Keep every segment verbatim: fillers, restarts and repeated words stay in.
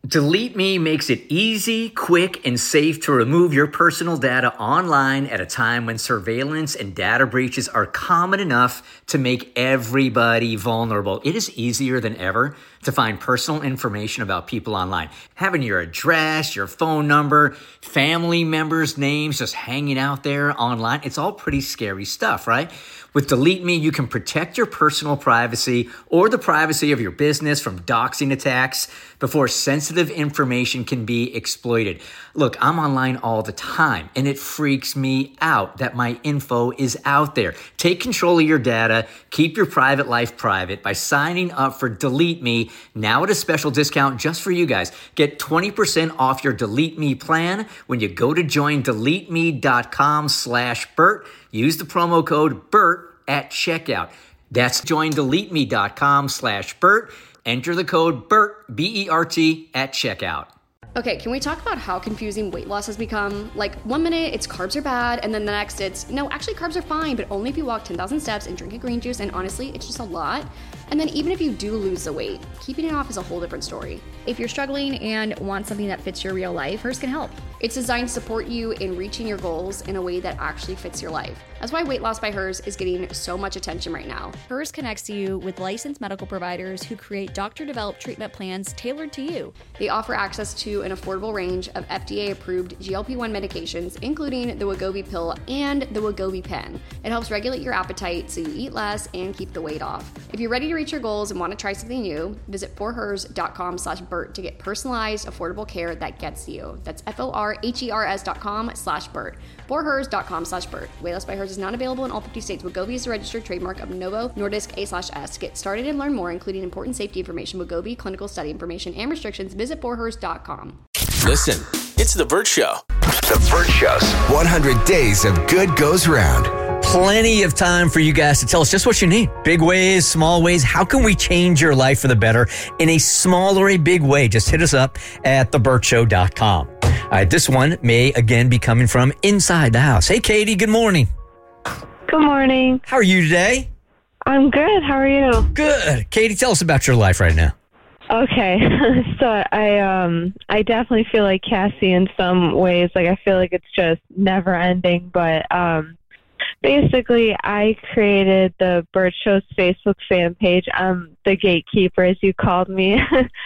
Delete Me makes it easy, quick, and safe to remove your personal data online at a time when surveillance and data breaches are common enough to make everybody vulnerable. It is easier than ever to find personal information about people online. Having your address, your phone number, family members' names just hanging out there online, it's all pretty scary stuff, right? With Delete Me, you can protect your personal privacy or the privacy of your business from doxing attacks before sensitive information can be exploited. Look, I'm online all the time, and it freaks me out that my info is out there. Take control of your data. Keep your private life private by signing up for Delete Me now at a special discount just for you guys. Get twenty percent off your Delete Me plan when you go to join delete me dot com slash Bert. Use the promo code BERT at checkout. That's join delete me dot com slash Bert. Enter the code BERT, B E R T, at checkout. Okay, can we talk about how confusing weight loss has become? Like, one minute it's carbs are bad, and then the next it's, no, actually carbs are fine, but only if you walk ten thousand steps and drink a green juice, and honestly, it's just a lot. And then even if you do lose the weight, keeping it off is a whole different story. If you're struggling and want something that fits your real life, Hers can help. It's designed to support you in reaching your goals in a way that actually fits your life. That's why Weight Loss by Hers is getting so much attention right now. Hers connects you with licensed medical providers who create doctor-developed treatment plans tailored to you. They offer access to an affordable range of F D A-approved G L P one medications, including the Wegovy pill and the Wegovy pen. It helps regulate your appetite so you eat less and keep the weight off. If you're ready to reach your goals and want to try something new, visit for hers dot com slash Bert to get personalized, affordable care that gets you. That's F O R H E R S dot com slash Bert. for hers dot com slash Bert. Weight Loss by Hers is not available in all fifty states. Wegovy is a registered trademark of Novo Nordisk A slash S. Get started and learn more, including important safety information, Wegovy, clinical study information, and restrictions. Visit for hers dot com. Listen, it's The Bert Show. The Bert Show's one hundred days of good goes round. Plenty of time for you guys to tell us just what you need. Big ways, small ways. How can we change your life for the better in a small or a big way? Just hit us up at the bert show dot com. All right, this one may again be coming from inside the house. Hey, Katie, good morning. Good morning. How are you today? I'm good. How are you? Good. Katie, tell us about your life right now. Okay. so I um I definitely feel like Cassie in some ways. Like I feel like it's just never ending. But um basically I created the Bert Show's Facebook fan page. I'm the gatekeeper, as you called me,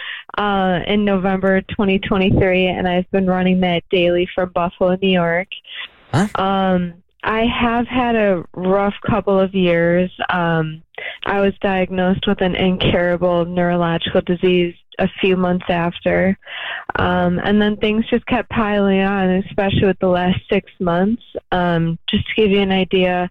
uh, in November twenty twenty-three, and I've been running that daily from Buffalo, New York. Huh? Um I have had a rough couple of years. Um, I was diagnosed with an incurable neurological disease a few months after. Um, and then things just kept piling on, especially with the last six months. Um, just to give you an idea,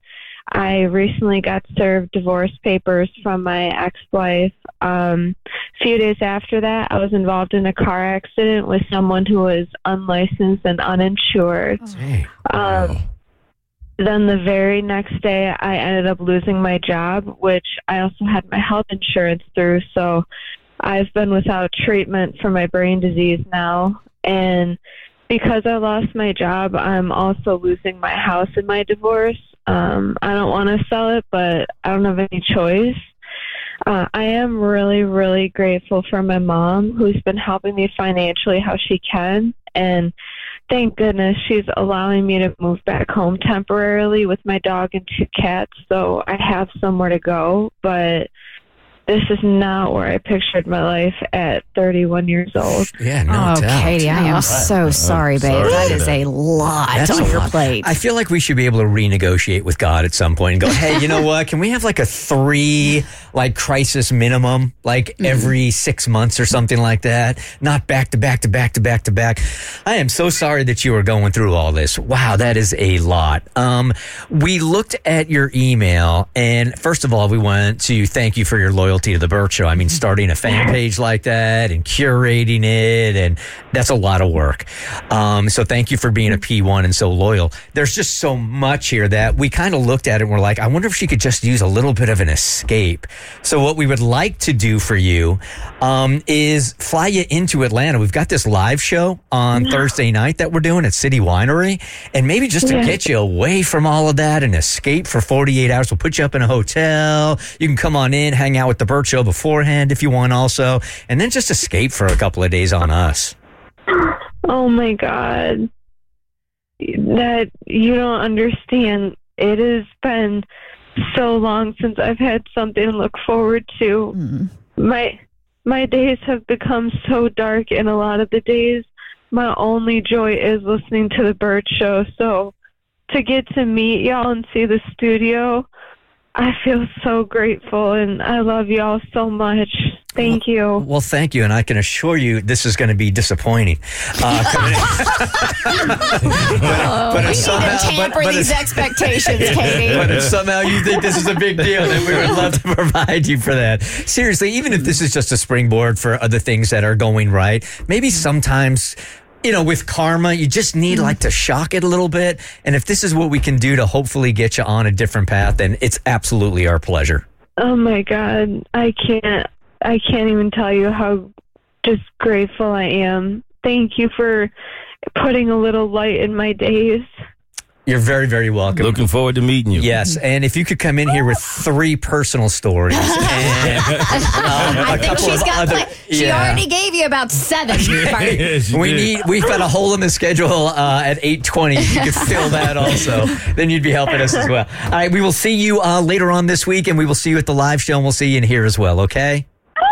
I recently got served divorce papers from my ex-wife. Um, a few days after that, I was involved in a car accident with someone who was unlicensed and uninsured. Hey. Um, Then the very next day, I ended up losing my job, which I also had my health insurance through. So I've been without treatment for my brain disease now. And because I lost my job, I'm also losing my house in my divorce. Um, I don't want to sell it, but I don't have any choice. Uh, I am really, really grateful for my mom, who's been helping me financially how she can. And thank goodness she's allowing me to move back home temporarily with my dog and two cats, so I have somewhere to go. But this is not where I pictured my life at thirty-one years old. Yeah, no oh, doubt. Katie, I am so sorry, babe. sorry that for is that. a lot That's on a your lot. plate. I feel like we should be able to renegotiate with God at some point and go, hey, you know what? Can we have like a three, like crisis minimum, like every six months or something like that? Not back to back to back to back to back. I am so sorry that you are going through all this. Wow, that is a lot. Um, we looked at your email, and first of all, we want to thank you for your loyalty to the Bert Show. I mean, starting a fan page like that and curating it, and that's a lot of work. Um, so thank you for being a P one and so loyal. There's just so much here that we kind of looked at it and we're like, I wonder if she could just use a little bit of an escape. So what we would like to do for you um, is fly you into Atlanta. We've got this live show on Thursday night that we're doing at City Winery, and maybe just to Yeah. get you away from all of that and escape for forty-eight hours, we'll put you up in a hotel. You can come on in, hang out with the Burt Show beforehand if you want also, and then just escape for a couple of days on us. Oh, my God. That you don't understand. It has been so long since I've had something to look forward to. Mm. My my days have become so dark, and a lot of the days, my only joy is listening to the Burt Show. So to get to meet y'all and see the studio, I feel so grateful, and I love y'all so much. Thank you. Well, well, thank you, and I can assure you this is going to be disappointing. Uh, but, oh, but we somehow, need to tamper but, but these expectations, Katie. But if somehow you think this is a big deal, then we would love to provide you for that. Seriously, even if this is just a springboard for other things that are going right, maybe sometimes... You know, with karma, you just need like to shock it a little bit. And if this is what we can do to hopefully get you on a different path, then it's absolutely our pleasure. Oh my God. I can't, I can't even tell you how just grateful I am. Thank you for putting a little light in my days. You're very, very welcome. Looking forward to meeting you. Yes, and if you could come in here with three personal stories. And, um, I think she's got, other, like, she yeah. already gave you about seven. Yes, we did. need, we've got a hole in the schedule uh, at eight twenty. If you could fill that also, then you'd be helping us as well. All right, we will see you uh, later on this week, and we will see you at the live show, and we'll see you in here as well, okay?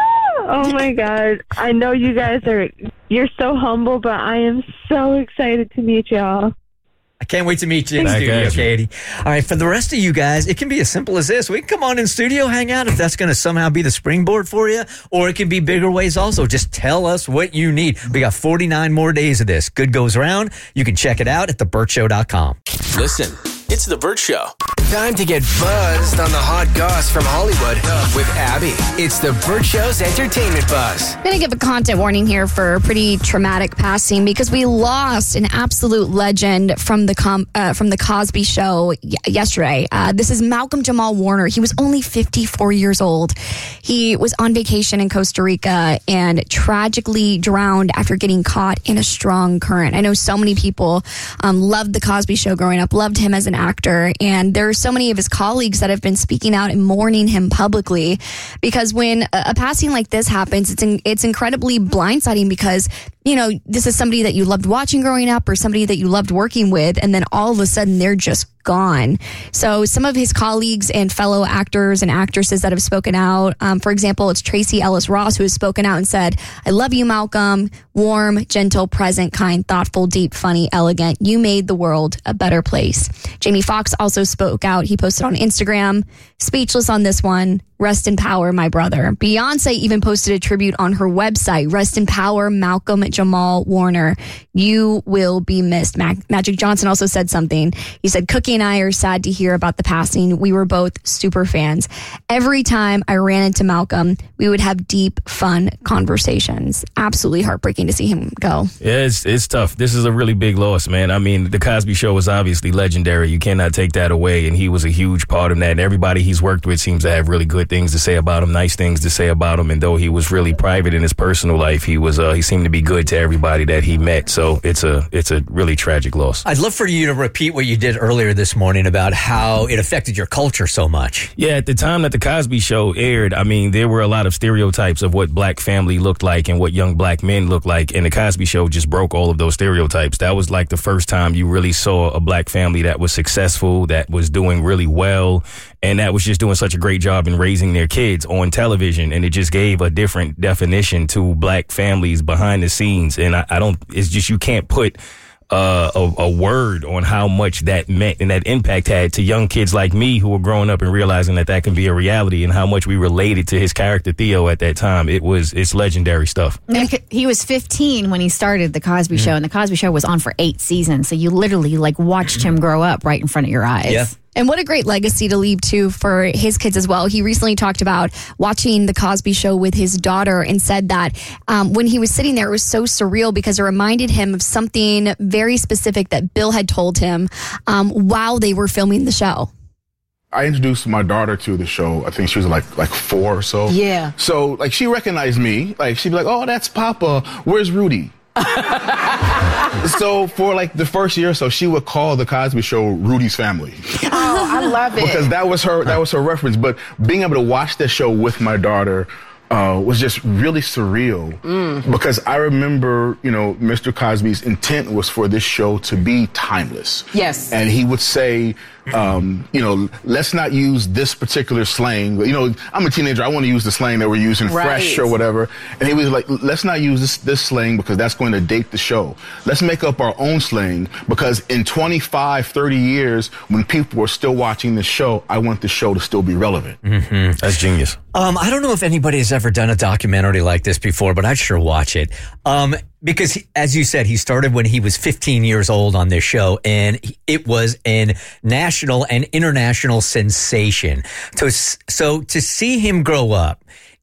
Oh my God. I know you guys are, you're so humble, but I am so excited to meet y'all. I can't wait to meet you in Back studio, at you. Katie. All right, for the rest of you guys, it can be as simple as this. We can come on in studio, hang out, if that's going to somehow be the springboard for you, or it can be bigger ways also. Just tell us what you need. We got forty-nine more days of this. Good goes around. You can check it out at the burt show dot com. Listen, it's The Burt Show. Time to get buzzed on the hot goss from Hollywood with Abby. It's the Burt Show's entertainment buzz. I'm going to give a content warning here for a pretty traumatic passing because we lost an absolute legend from the com- uh, from the Cosby Show y- yesterday. Uh, this is Malcolm Jamal Warner. He was only fifty-four years old. He was on vacation in Costa Rica and tragically drowned after getting caught in a strong current. I know so many people um, loved the Cosby Show growing up, loved him as an actor, and there's so many of his colleagues that have been speaking out and mourning him publicly because when a, a passing like this happens, it's in, it's incredibly blindsiding because, you know, this is somebody that you loved watching growing up or somebody that you loved working with, and then all of a sudden they're just gone. So some of his colleagues and fellow actors and actresses that have spoken out, um, for example, it's Tracy Ellis Ross who has spoken out and said, I love you, Malcolm. Warm, gentle, present, kind, thoughtful, deep, funny, elegant. You made the world a better place. Jamie Foxx also spoke out. He posted on Instagram, speechless on this one. Rest in power, my brother. Beyonce even posted a tribute on her website. Rest in power, Malcolm Jamal Warner. You will be missed. Mag- Magic Johnson also said something. He said, Cookie and I are sad to hear about the passing. We were both super fans. Every time I ran into Malcolm, we would have deep, fun conversations. Absolutely heartbreaking to see him go. Yeah, it's, it's tough. This is a really big loss, man. I mean, the Cosby Show was obviously legendary. You cannot take that away, and he was a huge part of that. And everybody he's worked with seems to have really good things to say about him, nice things to say about him. And though he was really private in his personal life, he was uh, he seemed to be good to everybody that he met. So it's a it's a really tragic loss. I'd love for you to repeat what you did earlier this morning about how it affected your culture so much. Yeah, at the time that the Cosby Show aired, I mean, there were a lot of stereotypes of what black family looked like and what young black men looked like. And the Cosby Show just broke all of those stereotypes. That was like the first time you really saw a black family that was successful, that was doing really well, and that was just doing such a great job in raising their kids on television. And it just gave a different definition to black families behind the scenes. And I, I don't, it's just, you can't put uh, a, a word on how much that meant and that impact had to young kids like me who were growing up and realizing that that can be a reality, and how much we related to his character Theo at that time. It was, it's legendary stuff. And he was fifteen when he started the Cosby mm-hmm. Show, and the Cosby Show was on for eight seasons. So you literally like watched him grow up right in front of your eyes. Yeah. And what a great legacy to leave, too, for his kids as well. He recently talked about watching The Cosby Show with his daughter and said that um, when he was sitting there, it was so surreal because it reminded him of something very specific that Bill had told him um, while they were filming the show. I introduced my daughter to the show. I think she was like like four or so. Yeah. So like she recognized me. Like she'd be like, "Oh, that's Papa. Where's Rudy?" So for like the first year or so, she would call the Cosby Show Rudy's Family. Oh, I love it. Because that was her, that was her reference. But being able to watch that show with my daughter uh, was just really surreal. Mm. Because I remember, you know, Mister Cosby's intent was for this show to be timeless. Yes. And he would say, um, you know, let's not use this particular slang. You know, I'm a teenager. I want to use the slang that we're using, right. fresh or whatever. And he was like, let's not use this, this slang because that's going to date the show. Let's make up our own slang because in twenty-five, thirty years, when people are still watching the show, I want the show to still be relevant. Mm-hmm. That's genius. Um, I don't know if anybody has ever done a documentary like this before, but I'd sure watch it. Um, because he, as you said, he started when he was fifteen years old on this show, and it was an national and international sensation. So, so to see him grow up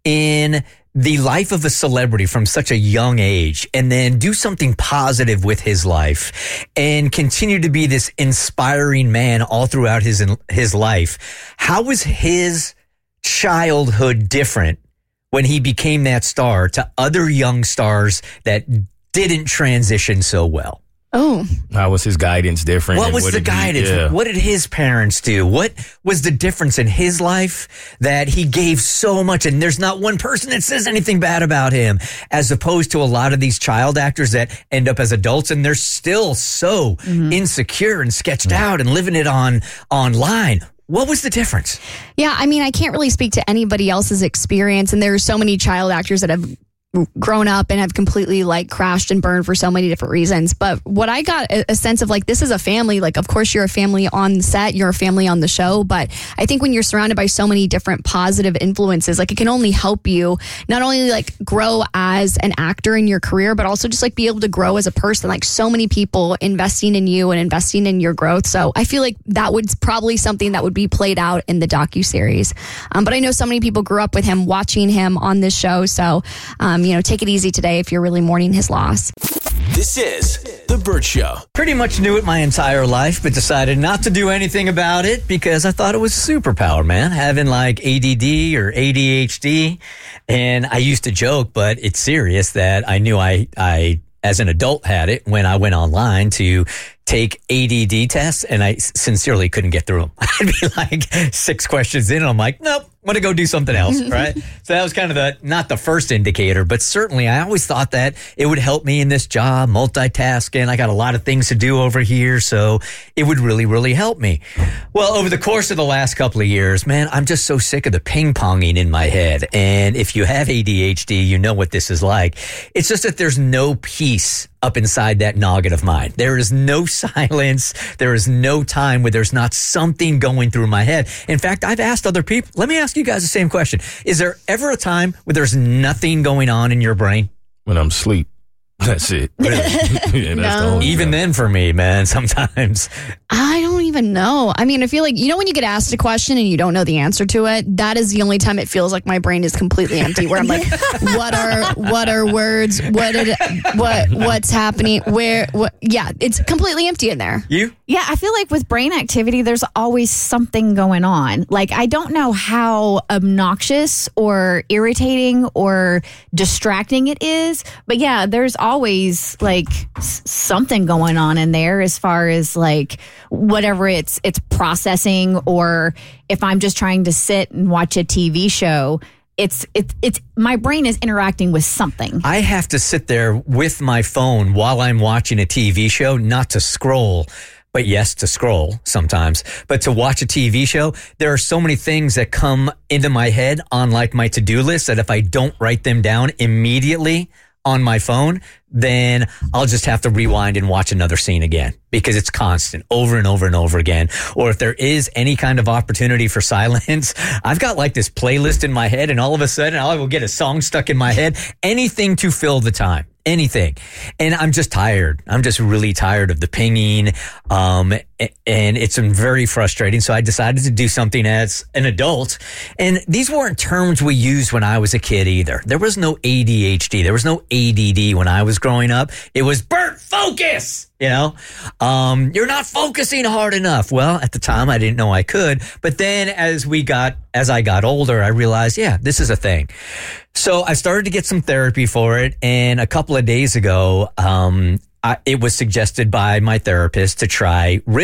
in the life of a celebrity from such a young age and then do something positive with his life and continue to be this inspiring man all throughout his, his life. How was his childhood different when he became that star to other young stars that didn't transition so well? Oh. How was his guidance different? What was what the guidance? He, yeah. What did his parents do? What was the difference in his life that he gave so much? And there's not one person that says anything bad about him, as opposed to a lot of these child actors that end up as adults and they're still so mm-hmm. insecure and sketched mm-hmm. out and living it on online. What was the difference? Yeah, I mean, I can't really speak to anybody else's experience. And there are so many child actors that have grown up and have completely like crashed and burned for so many different reasons. But what I got a, a sense of like, this is a family. Like, of course you're a family on set, you're a family on the show. But I think when you're surrounded by so many different positive influences, like it can only help you not only like grow as an actor in your career, but also just like be able to grow as a person. Like so many people investing in you and investing in your growth. So I feel like that would probably something that would be played out in the docuseries. Um, but I know so many people grew up with him, watching him on this show. So, um, you know, take it easy today if you're really mourning his loss. This is The Bert Show. Pretty much knew it my entire life, but decided not to do anything about it because I thought it was a superpower, man, having like A D D or A D H D. And I used to joke, but it's serious that I knew I, I, as an adult had it when I went online to take A D D tests, and I sincerely couldn't get through them. I'd be like six questions in, and I'm like, nope, want to go do something else, right? So that was kind of the, not the first indicator, but certainly I always thought that it would help me in this job, multitasking. I got a lot of things to do over here, so it would really, really help me. Well, over the course of the last couple of years, man, I'm just so sick of the ping-ponging in my head. And if you have A D H D, you know what this is like. It's just that there's no peace up inside that noggin of mine. There is no silence. There is no time where there's not something going through my head. In fact, I've asked other people, let me ask you guys the same question. Is there ever a time where there's nothing going on in your brain? When I'm asleep. That's it. yeah, that's no. the whole Even then for me, man, sometimes. I don't even know. I mean, I feel like, you know, when you get asked a question and you don't know the answer to it, that is the only time it feels like my brain is completely empty, where I'm like, what are, what are words? What did, what, what's happening? Where, what? Yeah, it's completely empty in there. You? Yeah, I feel like with brain activity, there's always something going on. Like, I don't know how obnoxious or irritating or distracting it is, but yeah, there's always like s- something going on in there as far as like whatever it's it's processing, or if I'm just trying to sit and watch a T V show, it's it's it's my brain is interacting with something. I have to sit there with my phone while I'm watching a T V show, not to scroll. But yes, to scroll sometimes, but to watch a T V show, there are so many things that come into my head on like my to-do list that if I don't write them down immediately on my phone, then I'll just have to rewind and watch another scene again because it's constant over and over and over again. Or if there is any kind of opportunity for silence, I've got like this playlist in my head, and all of a sudden I will get a song stuck in my head, anything to fill the time. Anything. And I'm just tired. I'm just really tired of the pinging. Um, and it's been very frustrating. So I decided to do something as an adult. And these weren't terms we used when I was a kid either. There was no A D H D. There was no A D D when I was growing up. It was Bert, focus! You know, um, you're not focusing hard enough. Well, at the time I didn't know I could. But then as we got, as I got older, I realized, yeah, this is a thing. So I started to get some therapy for it. And a couple of days ago, um, I, it was suggested by my therapist to try Ritalin,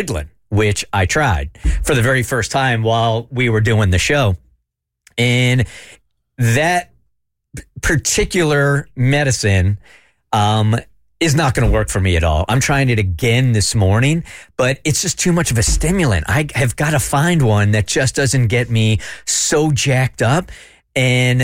which I tried for the very first time while we were doing the show. And that particular medicine um, is not going to work for me at all. I'm trying it again this morning, but it's just too much of a stimulant. I have got to find one that just doesn't get me so jacked up. And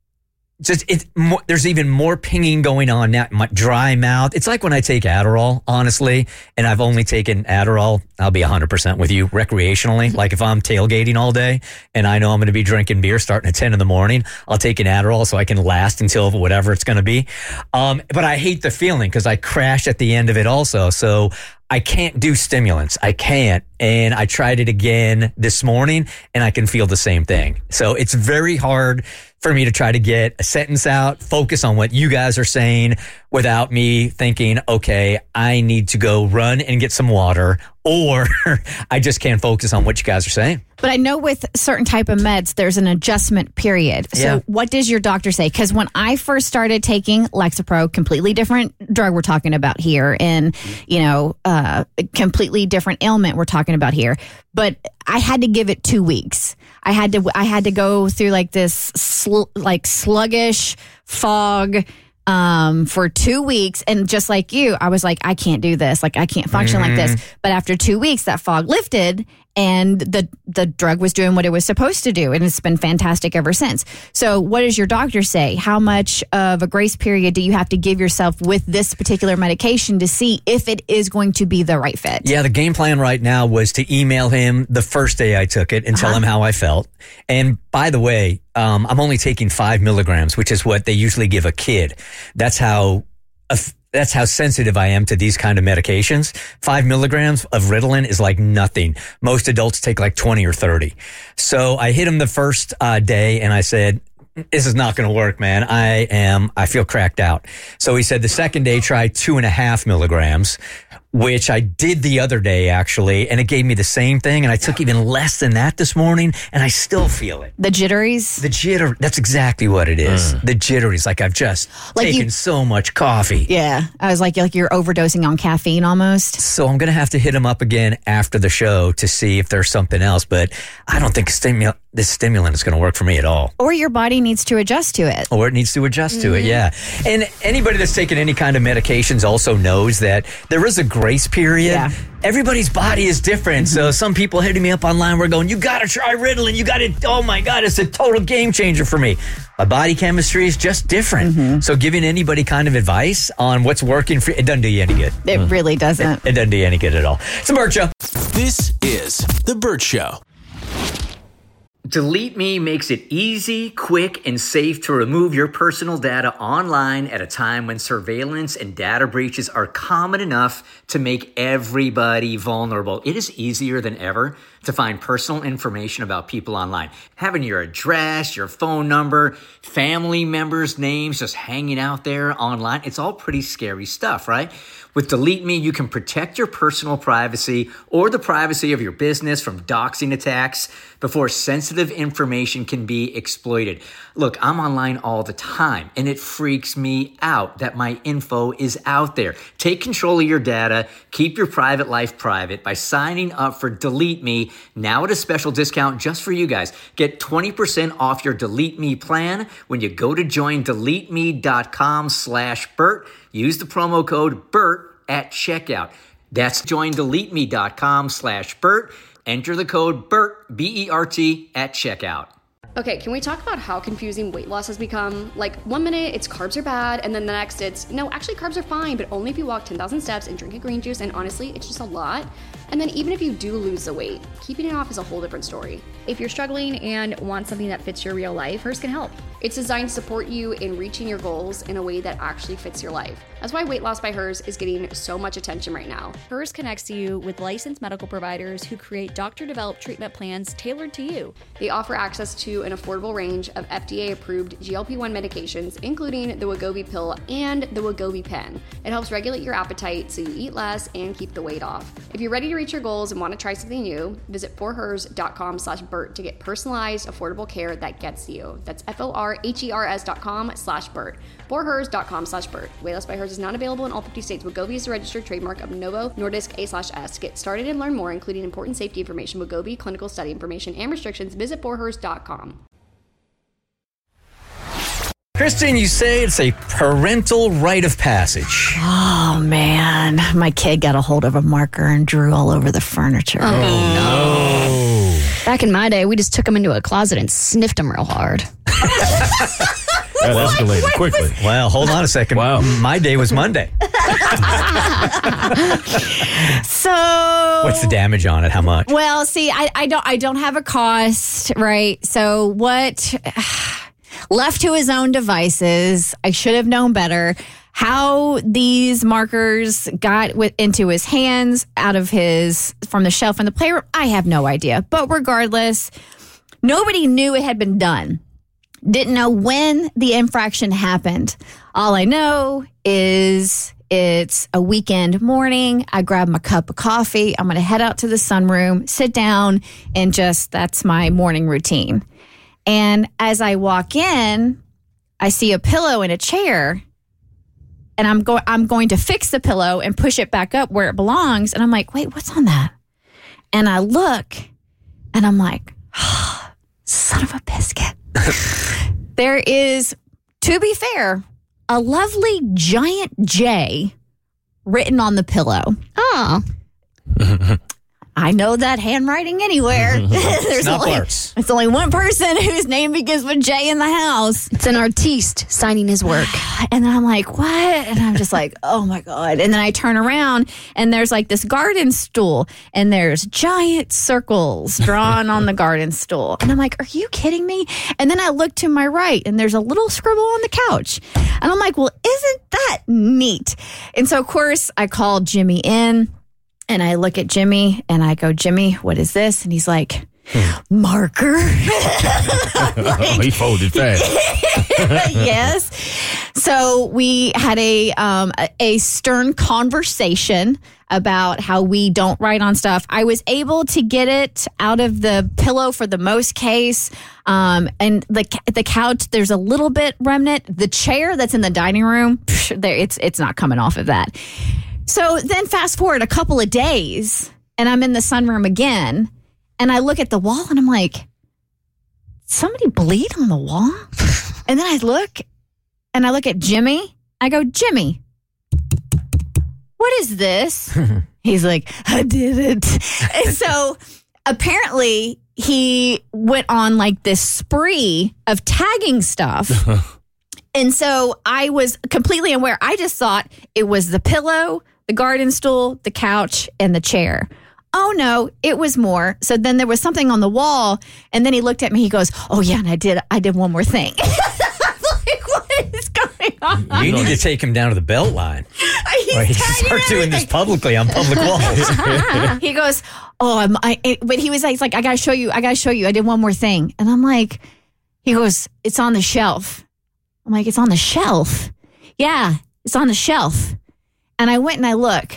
just it, more, there's even more pinging going on now. My dry mouth. It's like when I take Adderall, honestly, and I've only taken Adderall. I'll be one hundred percent with you recreationally. Like if I'm tailgating all day and I know I'm going to be drinking beer starting at ten in the morning, I'll take an Adderall so I can last until whatever it's going to be. Um, but I hate the feeling because I crash at the end of it also. So I can't do stimulants. I can't. And I tried it again this morning and I can feel the same thing. So it's very hard for me to try to get a sentence out, focus on what you guys are saying without me thinking, okay, I need to go run and get some water, or I just can't focus on what you guys are saying. But I know with certain type of meds, there's an adjustment period. So Yeah. what does your doctor say? Because when I first started taking Lexapro, completely different drug we're talking about here, and, you know, uh, completely different ailment we're talking about here. But I had to give it two weeks. I had to, I had to go through like this, sl- like sluggish fog, um, for two weeks. And just like you, I was like, I can't do this. Like, I can't function like this. But after two weeks, that fog lifted and the, the drug was doing what it was supposed to do. And it's been fantastic ever since. So what does your doctor say? How much of a grace period do you have to give yourself with this particular medication to see if it is going to be the right fit? Yeah, the game plan right now was to email him the first day I took it and tell Uh-huh. him how I felt. And by the way, um, I'm only taking five milligrams, which is what they usually give a kid. That's how uh, that's how sensitive I am to these kind of medications. Five milligrams of Ritalin is like nothing. Most adults take like twenty or thirty. So I hit him the first uh, day and I said, this is not going to work, man. I am, I feel cracked out. So he said the second day, try two and a half milligrams, which I did the other day actually, and it gave me the same thing. And I took even less than that this morning and I still feel it. The jitteries? The jitter, that's exactly what it is. The jitteries, like I've just Like taken you- so much coffee. Yeah. I was like, like you're overdosing on caffeine almost. So I'm going to have to hit him up again after the show to see if there's something else. But I don't think stimu- this stimulant is going to work for me at all. Or your body needs to adjust to it. Or it needs to adjust to it, yeah. And anybody that's taken any kind of medications also knows that there is a grace period. Yeah. Everybody's body is different. So some people hitting me up online were going, you got to try Ritalin. You got to, oh my God, it's a total game changer for me. My body chemistry is just different. So giving anybody kind of advice on what's working for it doesn't do you any good. It really doesn't. It doesn't do you any good at all. It's a Burt Show. This is The Burt Show. Delete Me makes it easy, quick, and safe to remove your personal data online at a time when surveillance and data breaches are common enough to make everybody vulnerable. It is easier than ever to find personal information about people online. Having your address, your phone number, family members' names just hanging out there online, it's all pretty scary stuff, right? With Delete Me, you can protect your personal privacy or the privacy of your business from doxing attacks before sensitive information can be exploited. Look, I'm online all the time, and it freaks me out that my info is out there. Take control of your data. Keep your private life private by signing up for Delete Me now at a special discount just for you guys. Get twenty percent off your Delete Me plan when you go to join delete me dot com slash Burt. Use the promo code BURT at checkout. That's join delete me dot com slash Burt. Enter the code BURT, B E R T, at checkout. Okay, can we talk about how confusing weight loss has become? Like, one minute it's carbs are bad, and then the next it's, no, actually carbs are fine, but only if you walk ten thousand steps and drink a green juice, and honestly, it's just a lot. And then even if you do lose the weight, keeping it off is a whole different story. If you're struggling and want something that fits your real life, hers can help. It's designed to support you in reaching your goals in a way that actually fits your life. That's why Weight Loss by Hers is getting so much attention right now. Hers connects you with licensed medical providers who create doctor-developed treatment plans tailored to you. They offer access to an affordable range of F D A-approved G L P one medications, including the Wegovy pill and the Wegovy pen. It helps regulate your appetite so you eat less and keep the weight off. If you're ready to reach your goals and want to try something new, visit forhers.com slash Bert to get personalized, affordable care that gets you. That's F-O-R-H-E-R-S dot com slash Bert. forhers.com slash Bert. Wayless by Hers is not available in all fifty states. Wegovy is the registered trademark of Novo Nordisk A slash S. Get started and learn more, including important safety information, Wegovy, clinical study information, and restrictions. Visit forhers dot com. Kristen, you say it's a parental rite of passage. Oh, man. My kid got a hold of a marker and drew all over the furniture. Oh, no. Back in my day, we just took him into a closet and sniffed him real hard. That escalated quickly. Well, hold on a second. Wow. My day was Monday. So What's the damage on it? How much? Well, see, I, I don't I don't have a cost, right? So what left to his own devices, I should have known better. How these markers got with, into his hands, out of his, from the shelf in the playroom, I have no idea. But regardless, nobody knew it had been done. Didn't know when the infraction happened. All I know is it's a weekend morning. I grab my cup of coffee. I'm going to head out to the sunroom, sit down, and just, that's my morning routine. And as I walk in, I see a pillow in a chair. And I'm going I'm going to fix the pillow and push it back up where it belongs. And I'm like, wait, what's on that? And I look and I'm like, oh, son of a biscuit. There is, to be fair, a lovely giant J written on the pillow. Oh. I know that handwriting anywhere. There's not only, Bart's. It's only one person whose name begins with J in the house. It's an artiste signing his work. And then I'm like, what? And I'm just like, oh my God. And then I turn around and there's like this garden stool and there's giant circles drawn on the garden stool. And I'm like, are you kidding me? And then I look to my right and there's a little scribble on the couch. And I'm like, well, isn't that neat? And so, of course, I called Jimmy in. And I look at Jimmy and I go, Jimmy, what is this? And he's like, marker. Like, he folded fast. Yes. So we had a um, a stern conversation about how we don't write on stuff. I was able to get it out of the pillow for the most case. Um, and the the couch, there's a little bit remnant. The chair that's in the dining room, psh, there it's it's not coming off of that. So then fast forward a couple of days and I'm in the sunroom again and I look at the wall and I'm like, somebody bleed on the wall? And then I look and I look at Jimmy. I go, Jimmy, what is this? He's like, I did it. And so apparently he went on like this spree of tagging stuff. And so I was completely aware. I just thought it was the pillow, the garden stool, the couch, and the chair. Oh, no, it was more. So then there was something on the wall, and then he looked at me. He goes, oh, yeah, and I did I did one more thing. I'm like, what is going on? You need to take him down to the belt line. He's Or he tagging start doing this everything. publicly on public walls. He goes, oh, I'm, I, it, but he was like, he's like, I got to show you. I got to show you. I did one more thing. And I'm like, he goes, it's on the shelf. I'm like, it's on the shelf. Yeah, it's on the shelf. And I went and I look.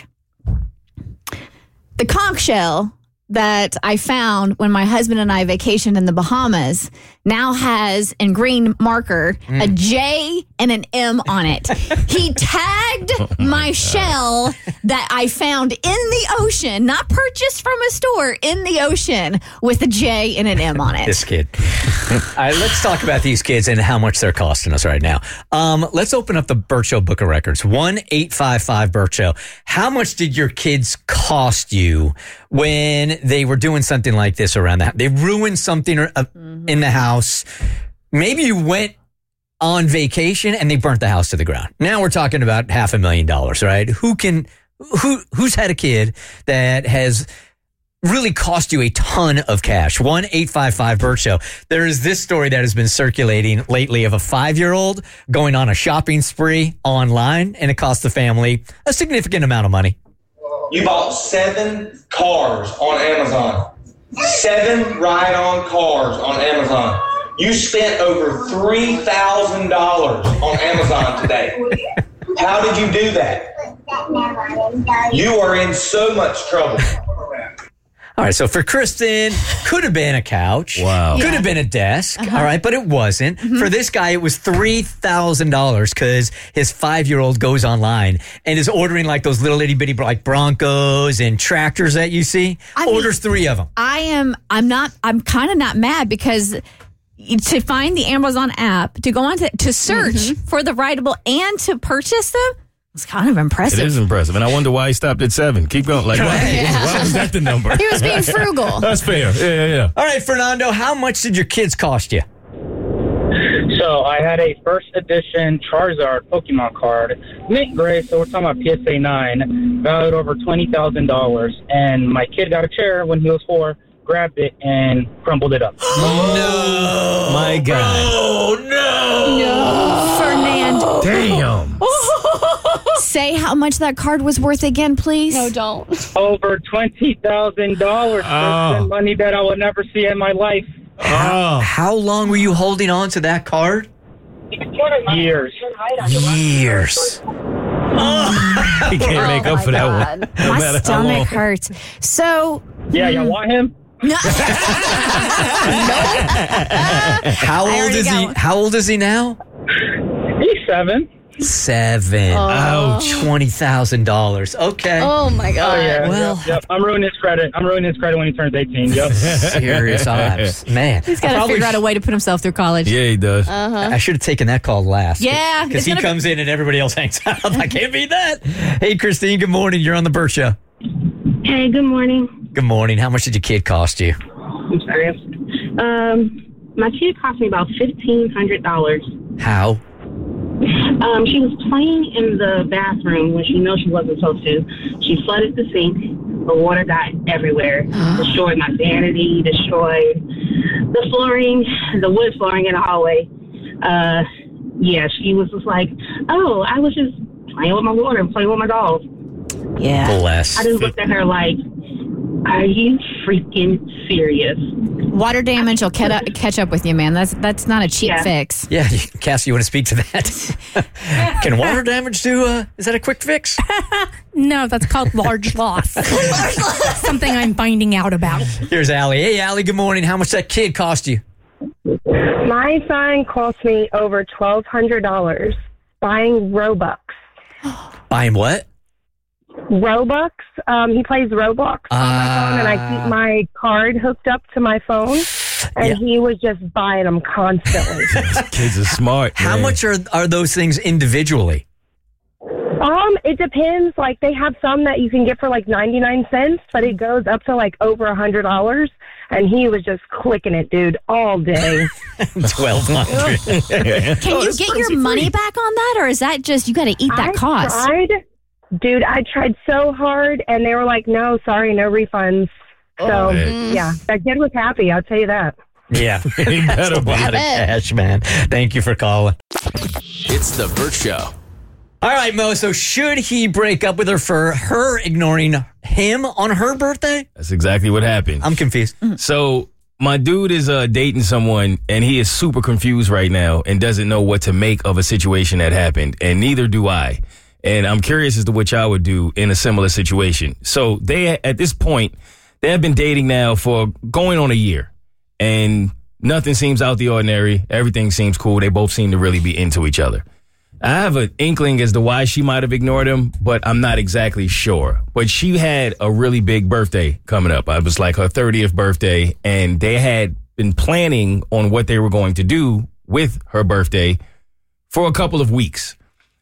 The conch shell that I found when my husband and I vacationed in the Bahamas now has in green marker mm. a J and an M on it. He tagged oh my, my shell that I found in the ocean, not purchased from a store, in the ocean with a J and an M on it. This kid. All right, let's talk about these kids and how much they're costing us right now. Um, let's open up the Bert Show Book of Records. one eight five five Bert Show. How much did your kids cost you when they were doing something like this around the house? They ruined something uh, mm-hmm. in the house. Maybe you went on vacation and they burnt the house to the ground. Now we're talking about half a million dollars, right? Who can, who, who's had a kid that has really cost you a ton of cash? one eight five five Bert Show. There is this story that has been circulating lately of a five-year-old going on a shopping spree online, and it cost the family a significant amount of money. You bought seven cars on Amazon. Seven ride-on cars on Amazon. You spent over three thousand dollars on Amazon today. How did you do that? You are in so much trouble. All right, so for Kristen, could have been a couch. Wow. Could Yeah. have been a desk. Uh-huh. All right, but it wasn't. Mm-hmm. For this guy, it was three thousand dollars because his five-year-old goes online and is ordering like those little itty-bitty like Broncos and tractors that you see. I mean- Orders three of them. I am. I'm not. I'm kind of not mad because to find the Amazon app, to go on to, to search for the rideable and to purchase them, it's kind of impressive. It is impressive. And I wonder why he stopped at seven. Keep going. Like, why, Yeah. why was that the number? He was being frugal. That's fair. Yeah, yeah, yeah. All right, Fernando, how much did your kids cost you? So I had a first edition Charizard Pokemon card, mint gray, so we're talking about P S A nine, valued over twenty thousand dollars. And my kid got a chair when he was four, grabbed it, and crumbled it up. No. My God. Oh, no. No, Fernando. Damn. Say how much that card was worth again, please. No, don't. Over twenty thousand dollars. Oh. Money that I would never see in my life. Oh. How long were you holding on to that card? Years. Years. He can't make up for that one. No My matter how stomach long. hurts. So, Yeah, you want him? no. How I old already is got he? one. How old is he now? He's seven. Seven. Ouch. Twenty thousand dollars. Okay. Oh my god. Oh, yeah. Well- yep, yep. I'm ruining his credit. I'm ruining his credit when he turns eighteen. Yep. Serious odds, man. He's got to figure out a way to put himself through college. Yeah, he does. I should have taken that call last. Yeah, because it's he gonna be- comes in and everybody else hangs out. I can't beat that. Hey, Christine. Good morning. You're on the Burt Show. Hey, good morning. Good morning. How much did your kid cost you? I'm sorry. Um, my kid cost me about fifteen hundred dollars. How? Um, she was playing in the bathroom when she knew she wasn't supposed to. She flooded the sink. The water got everywhere. Destroyed my vanity. Destroyed the flooring, the wood flooring in the hallway. Uh, yeah, she was just like, "Oh, I was just playing with my water and playing with my dolls." Yeah. Bless. I just looked at her like, "Are you freaking serious?" Water damage will catch up, catch up with you, man. That's that's not a cheap Yeah. fix. Yeah, Cassie, you want to speak to that? Can water damage do? Uh, is that a quick fix? No, that's called large loss. Something I'm finding out about. Here's Allie. Hey, Allie. Good morning. How much that kid cost you? My son cost me over twelve hundred dollars buying Robux. Buying what? Robux. Um, he plays Roblox on my phone, and I Ah. keep my card hooked up to my phone, and Yeah. he was just buying them constantly. Kids are smart. How man. much are are those things individually? um, it depends. Like they have some that you can get for like ninety nine cents, but it goes up to like over a hundred dollars. And he was just clicking it, dude, all day. Twelve hundred. Can Oh, you that's get crazy your money free. back on that, or is that just you got to eat that I cost? tried, dude. I tried so hard, and they were like, "No, sorry, no refunds." So man. yeah, that kid was happy. I'll tell you that. Yeah, He better that's a be. lot of cash, man. Thank you for calling. It's the Burt Show. All right, Mo. So should he break up with her for her ignoring him on her birthday? That's exactly what happened. I'm confused. So my dude is uh, dating someone, and he is super confused right now and doesn't know what to make of a situation that happened, and neither do I. And I'm curious as to what y'all would do in a similar situation. So they, at this point, they have been dating now for going on a year, and nothing seems out the ordinary. Everything seems cool. They both seem to really be into each other. I have an inkling as to why she might have ignored him, but I'm not exactly sure. But she had a really big birthday coming up. It was like her thirtieth birthday, and they had been planning on what they were going to do with her birthday for a couple of weeks.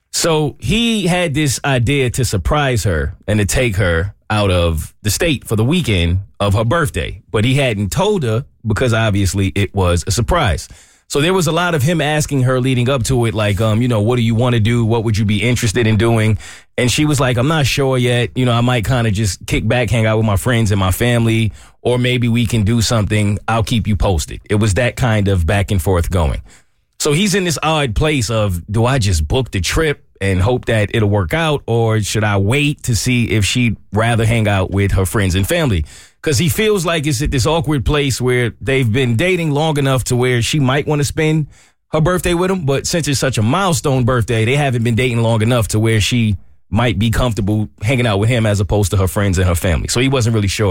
So he had this idea to surprise her and to take her out of the state for the weekend of her birthday. But he hadn't told her because obviously it was a surprise. So there was a lot of him asking her leading up to it, like, um, you know, what do you want to do? What would you be interested in doing? And she was like, I'm not sure yet. You know, I might kind of just kick back, hang out with my friends and my family, or maybe we can do something. I'll keep you posted. It was that kind of back and forth going. So he's in this odd place of, do I just book the trip and hope that it'll work out, or should I wait to see if she'd rather hang out with her friends and family? Because he feels like it's at this awkward place where they've been dating long enough to where she might want to spend her birthday with him. But since it's such a milestone birthday, they haven't been dating long enough to where she might be comfortable hanging out with him as opposed to her friends and her family. So he wasn't really sure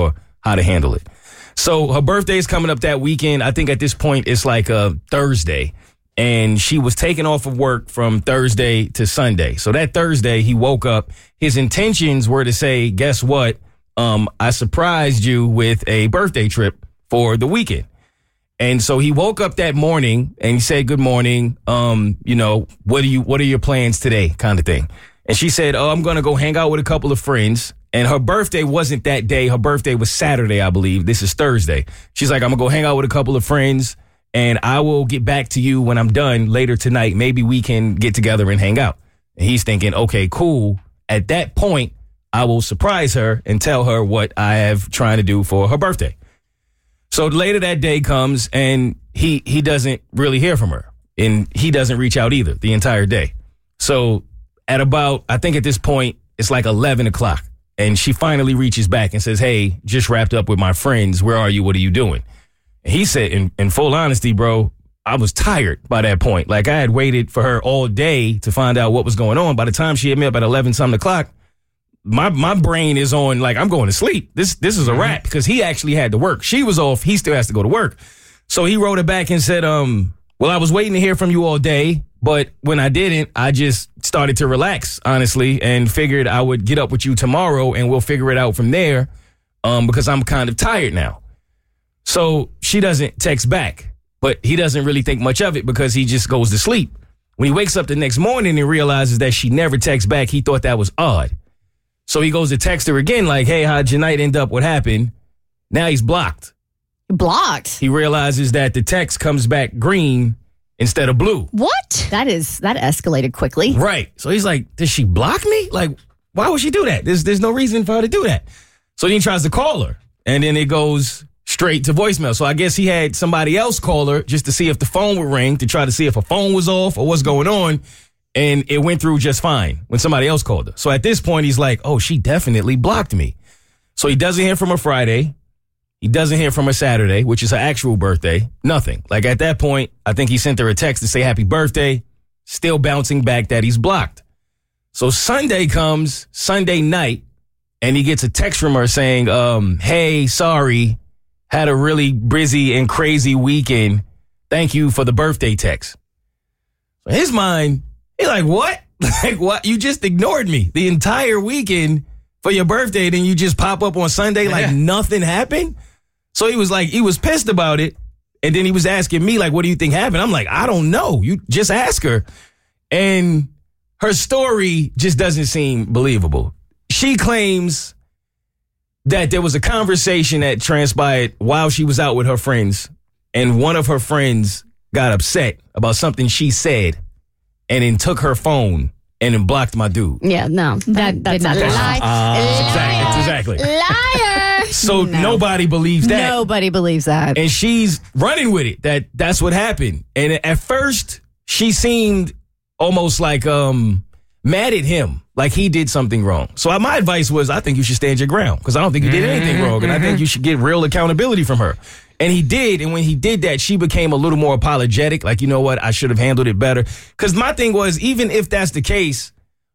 how to handle it. So her birthday is coming up that weekend. I think at this point it's like a Thursday. And she was taken off of work from Thursday to Sunday. So that Thursday, he woke up. His intentions were to say, guess what? Um, I surprised you with a birthday trip for the weekend. And so he woke up that morning and he said, good morning. Um, you know, what are you, what are your plans today? Kind of thing. And she said, oh, I'm going to go hang out with a couple of friends. And her birthday wasn't that day. Her birthday was Saturday, I believe. This is Thursday. She's like, I'm going to go hang out with a couple of friends. And I will get back to you when I'm done later tonight. Maybe we can get together and hang out. And he's thinking, okay, cool. At that point, I will surprise her and tell her what I have trying to do for her birthday. So later that day comes and he he doesn't really hear from her. And he doesn't reach out either the entire day. So at about, I think at this point, it's like eleven o'clock. And she finally reaches back and says, hey, just wrapped up with my friends. Where are you? What are you doing? He said, in, in full honesty, bro, I was tired by that point. Like, I had waited for her all day to find out what was going on. By the time she hit me up at eleven something o'clock, my my brain is on, like, I'm going to sleep. This this is a wrap because he actually had to work. She was off. He still has to go to work. So he wrote it back and said, um, well, I was waiting to hear from you all day. But when I didn't, I just started to relax, honestly, and figured I would get up with you tomorrow and we'll figure it out from there um, because I'm kind of tired now. So she doesn't text back, but he doesn't really think much of it because he just goes to sleep. When he wakes up the next morning and realizes that she never texts back, he thought that was odd. So he goes to text her again like, hey, how'd your night end up? What happened? Now he's blocked. Blocked? He realizes that the text comes back green instead of blue. What? That is, that escalated quickly. Right. So he's like, does she block me? Like, why would she do that? There's, there's no reason for her to do that. So then he tries to call her and then it goes straight to voicemail. So I guess he had somebody else call her just to see if the phone would ring, to try to see if her phone was off or what's going on. And it went through just fine when somebody else called her. So at this point, he's like, oh, she definitely blocked me. So he doesn't hear from her Friday. He doesn't hear from her Saturday, which is her actual birthday. Nothing. Like at that point, I think he sent her a text to say happy birthday, still bouncing back that he's blocked. So Sunday comes, Sunday night, and he gets a text from her saying, um, hey, sorry. Had a really busy and crazy weekend. Thank you for the birthday text. So his mind, he's like, what? Like, what? You just ignored me the entire weekend for your birthday, then you just pop up on Sunday like yeah. nothing happened? So he was like, he was pissed about it. And then he was asking me, like, what do you think happened? I'm like, I don't know. You just ask her. And her story just doesn't seem believable. She claims that there was a conversation that transpired while she was out with her friends, and one of her friends got upset about something she said and then took her phone and then blocked my dude. Yeah, no. That, that's a lie. Uh, exactly. exactly. Liar. So no. nobody believes that. Nobody believes that. And she's running with it, that that's what happened. And at first, she seemed almost like um mad at him, like he did something wrong. So my advice was, I think you should stand your ground because I don't think you did anything Mm-hmm. wrong. And I think you should get real accountability from her. And he did. And when he did that, she became a little more apologetic. Like, you know what? I should have handled it better. Because my thing was, even if that's the case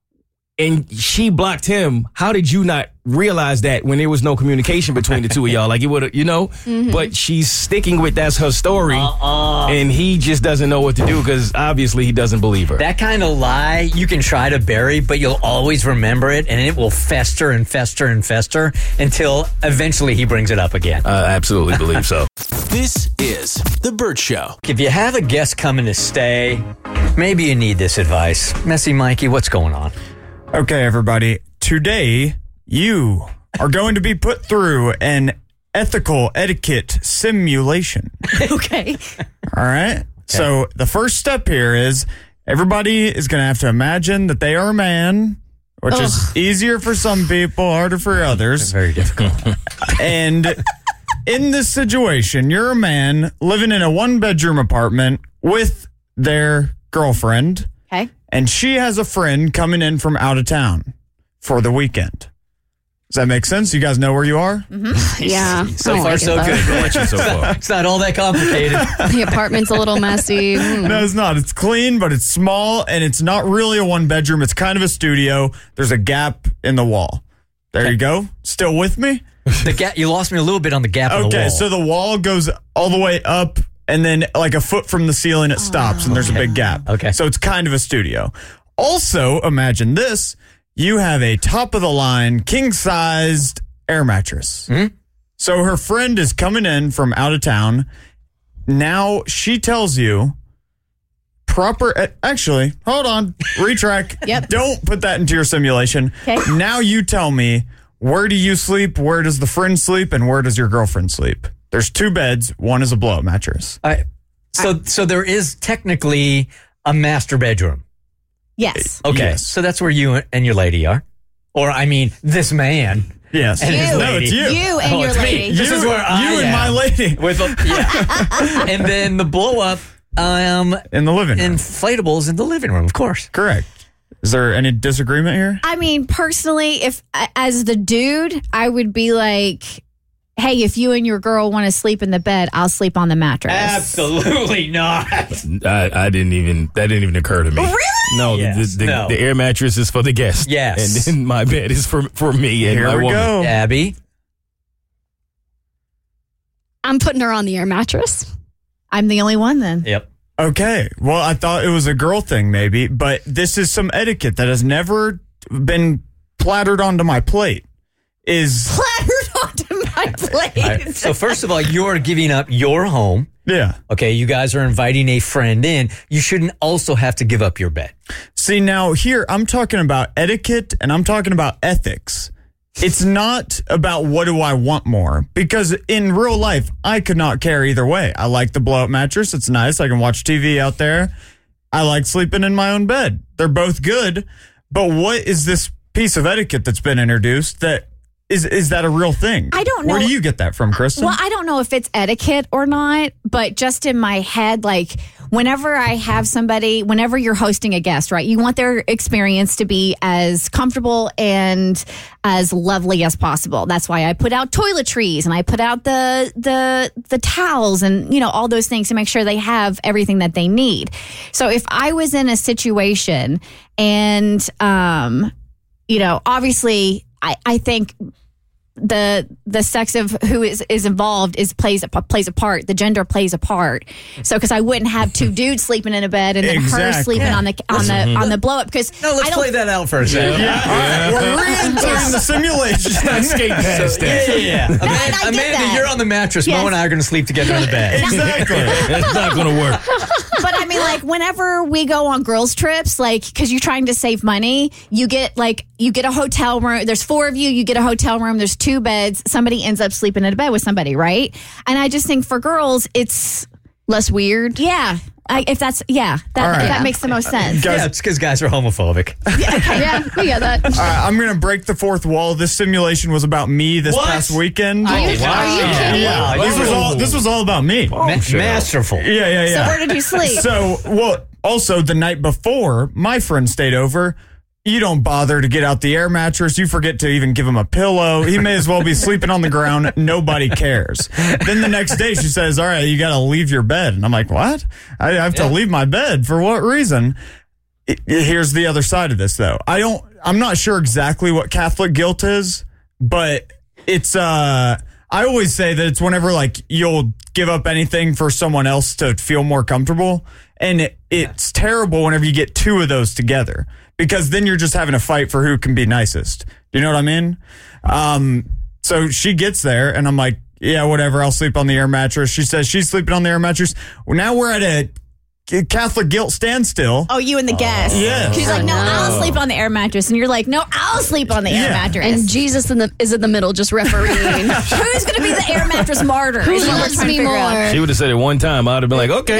and she blocked him, how did you not realize that when there was no communication between the two of y'all? Like, it would have, you know? Mm-hmm. But she's sticking with that's her story. Uh-uh. And he just doesn't know what to do because obviously he doesn't believe her. That kind of lie you can try to bury, but you'll always remember it, and it will fester and fester and fester until eventually he brings it up again. I absolutely believe so. This is The Bert Show. If you have a guest coming to stay, maybe you need this advice. Messy Mikey, what's going on? Okay, everybody. Today, you are going to be put through an ethical etiquette simulation. Okay. All right. Okay. So the first step here is everybody is going to have to imagine that they are a man, which Ugh. is easier for some people, harder for others. Very difficult. And in this situation, you're a man living in a one-bedroom apartment with their girlfriend. Okay. And she has a friend coming in from out of town for the weekend. Does that make sense? You guys know where you are? Mm-hmm. Yeah. So far, like so good. so far. It's not all that complicated. The apartment's a little messy. Mm. No, it's not. It's clean, but it's small, and it's not really a one bedroom. It's kind of a studio. There's a gap in the wall. There okay. you go. still with me? The gap. You lost me a little bit on the gap. Okay, in the wall. so the wall goes all the way up, and then like a foot from the ceiling, it stops, and there's okay. a big gap. Okay. So it's kind of a studio. Also, imagine this. You have a top-of-the-line, king-sized air mattress. Mm-hmm. So her friend is coming in from out of town. Now she tells you proper... Actually, hold on. Retrack. Yep. Don't put that into your simulation. Okay. Now you tell me, where do you sleep, where does the friend sleep, and where does your girlfriend sleep? There's two beds. One is a blow-up mattress. All right. So, so there is technically a master bedroom. Yes. Okay. Yes. So that's where you and your lady are. Or, I mean, this man. Yes. And his You. lady. No, it's you. You and Oh, your it's me. lady. This you, is where I You and am. my lady. With a, yeah. And then the blow up um, In the living room. inflatables in the living room, of course. Correct. Is there any disagreement here? I mean, personally, if as the dude, I would be like, hey, if you and your girl want to sleep in the bed, I'll sleep on the mattress. Absolutely not. I, I didn't even, that didn't even occur to me. Really? No, Yes, the, the, no. the air mattress is for the guest. Yes. And then my bed is for, for me and Here my we woman. go. Abby. I'm putting her on the air mattress. I'm the only one then. Yep. Okay. Well, I thought it was a girl thing, maybe, but this is some etiquette that has never been plattered onto my plate. Is Plattered onto my plate. All right. So first of all, you're giving up your home. yeah. Okay, you guys are inviting a friend in. You shouldn't also have to give up your bed. See, now here I'm talking about etiquette and I'm talking about ethics. It's not about what do I want more, because in real life, I could not care either way. I like the blow up mattress. It's nice. I can watch T V out there. I like sleeping in my own bed. They're both good. But what is this piece of etiquette that's been introduced that is, is that a real thing? I don't know. Where do you get that from, Kristen? Well, I don't know if it's etiquette or not, but just in my head, like whenever I have somebody, whenever you're hosting a guest, right, you want their experience to be as comfortable and as lovely as possible. That's why I put out toiletries and I put out the the the towels and, you know, all those things to make sure they have everything that they need. So if I was in a situation and, um, you know, obviously I, I think the the sex of who is, is involved is plays a, plays a part. The gender plays a part. So because I wouldn't have two dudes sleeping in a bed and then her Exactly. sleeping on the on the on the blow up. Because No, let's I don't, play that out for a second. All right, we're re-entering the simulation. Skate past Yeah, that. yeah, yeah. Amanda, I get Amanda that. you're on the mattress. Yes. Mo and I are going to sleep together in the bed. Exactly. That's not going to work. But I mean, like whenever we go on girls trips, like because you're trying to save money, you get like you get a hotel room. There's four of you. You get a hotel room. There's two beds. Somebody ends up sleeping in a bed with somebody, right? And I just think for girls, it's Less weird. yeah. I, if that's yeah, that All right. that makes the most sense. Guys, Yeah, it's because guys are homophobic. Yeah, we get that. All right, I'm going to break the fourth wall. This simulation was about me this What? past weekend. Are you- are you kidding? Yeah, Wow, this you- was all. This was all about me. Ma- masterful. Yeah, yeah, yeah. So where did you sleep? So, well, also the night before, my friend stayed over. You don't bother to get out the air mattress. You forget to even give him a pillow. He may as well be sleeping on the ground. Nobody cares. Then the next day she says, all right, you got to leave your bed. And I'm like, what? I have to Yeah. leave my bed for what reason? It- it- here's the other side of this though. I don't, I'm not sure exactly what Catholic guilt is, but it's, uh, I always say that it's whenever like you'll give up anything for someone else to feel more comfortable. And it, it's terrible whenever you get two of those together, because then you're just having a fight for who can be nicest. Do you know what I mean? Um, so she gets there and I'm like, yeah, whatever. I'll sleep on the air mattress. She says she's sleeping on the air mattress. Well, now we're at a Catholic guilt standstill. Oh, you and the guest. Yes. She's like, no, Oh, no. I'll sleep on the air mattress. And you're like, no, I'll sleep on the air Yeah. mattress. And Jesus in the, is in the middle, just refereeing. who's going to be the air mattress martyr? Who is what we're loves trying to me figure out. more? She would have said it one time. I'd have been like, okay.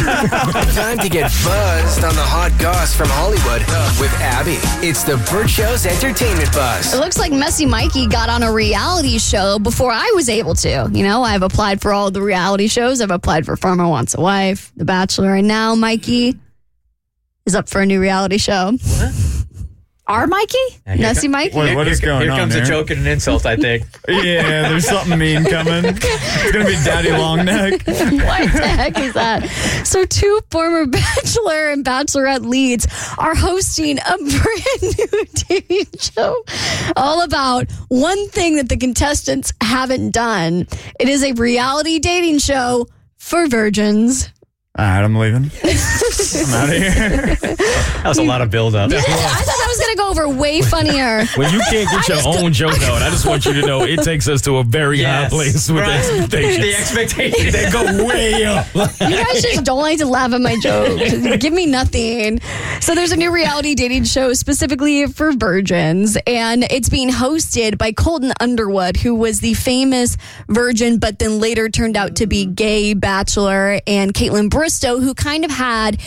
Time to get buzzed on the hot goss from Hollywood with Abby. It's the Burt Show's entertainment buzz. It looks like Messy Mikey got on a reality show before I was able to. You know, I've applied for all the reality shows. I've applied for Farmer Wants a Wife, The Bachelor, and now Mikey is up for a new reality show. Our Mikey? Nessie Mikey? Wait, what is going Here on comes there? a joke and an insult, I think. Yeah, there's something mean coming. It's going to be Daddy Longneck. What the heck is that? So two former Bachelor and Bachelorette leads are hosting a brand new T V show all about one thing that the contestants haven't done. It is a reality dating show for virgins. All right, I'm leaving. I'm out of here. That was a lot of build-up. Yeah, I thought that was going to go over way funnier. When you can't get your own joke out, I just want you to know it takes us to a very Yes, high place with right. expectations. The expectations. They go way up. You guys just don't like to laugh at my jokes. Give me nothing. So there's a new reality dating show specifically for virgins, and it's being hosted by Colton Underwood, who was the famous virgin, but then later turned out to be gay bachelor, and Caitlin Bristow, who kind of had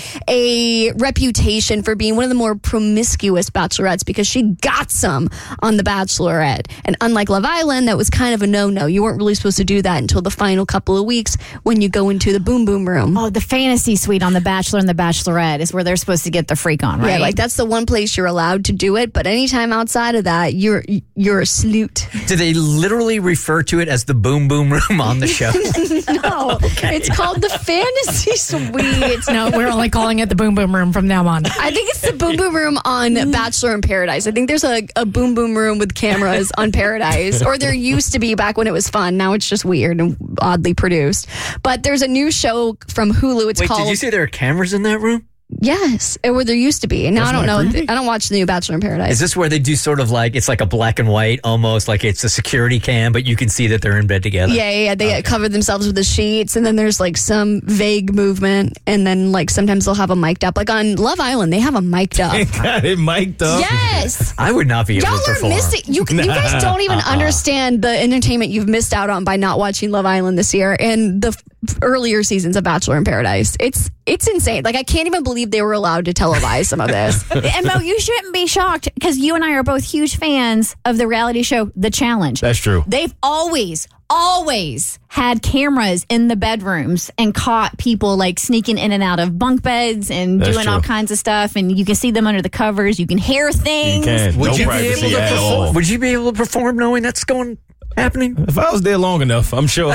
a reputation for being one of the more promiscuous bachelorettes because she got some on The Bachelorette. And unlike Love Island, that was kind of a no-no. You weren't really supposed to do that until the final couple of weeks when you go into the boom boom room. Oh, the fantasy suite on The Bachelor and The Bachelorette is where they're supposed to get the freak on, right? Yeah, like that's the one place you're allowed to do it. But anytime outside of that, you're you're a sleut. Do they literally refer to it as the boom boom room on the show? No, Okay. it's called the fantasy suite. No, we're only calling it the Boom Boom Room from now on. I think it's the boom boom room on Bachelor in Paradise. I think there's a, a boom boom room with cameras on Paradise, or there used to be back when it was fun. Now it's just weird and oddly produced. But there's a new show from Hulu. It's Wait, called. did you say there are cameras in that room? Yes, or there used to be. And now That's I don't not know. creepy. I don't watch the new Bachelor in Paradise. Is this where they do sort of like, it's like a black and white, almost like it's a security cam, but you can see that they're in bed together? Yeah, yeah, yeah. They okay. cover themselves with the sheets, and then there's like some vague movement, and then like sometimes they'll have a mic'd up. Like on Love Island, they have a mic'd up. They got it mic'd up. Yes. I would not be able Y'all to are perform. missing. You, you guys don't even Uh-uh. understand the entertainment you've missed out on by not watching Love Island this year and the f- earlier seasons of Bachelor in Paradise. It's it's insane. Like I can't even believe they were allowed to televise some of this. And Mo, you shouldn't be shocked because you and I are both huge fans of the reality show The Challenge. That's true. They've always, always had cameras in the bedrooms and caught people like sneaking in and out of bunk beds and That's doing all true. kinds of stuff. And you can see them under the covers. You can hear things. You can. Would No you be privacy able to at perform? all. Would you be able to perform knowing that's going happening? If I was there long enough, I'm sure.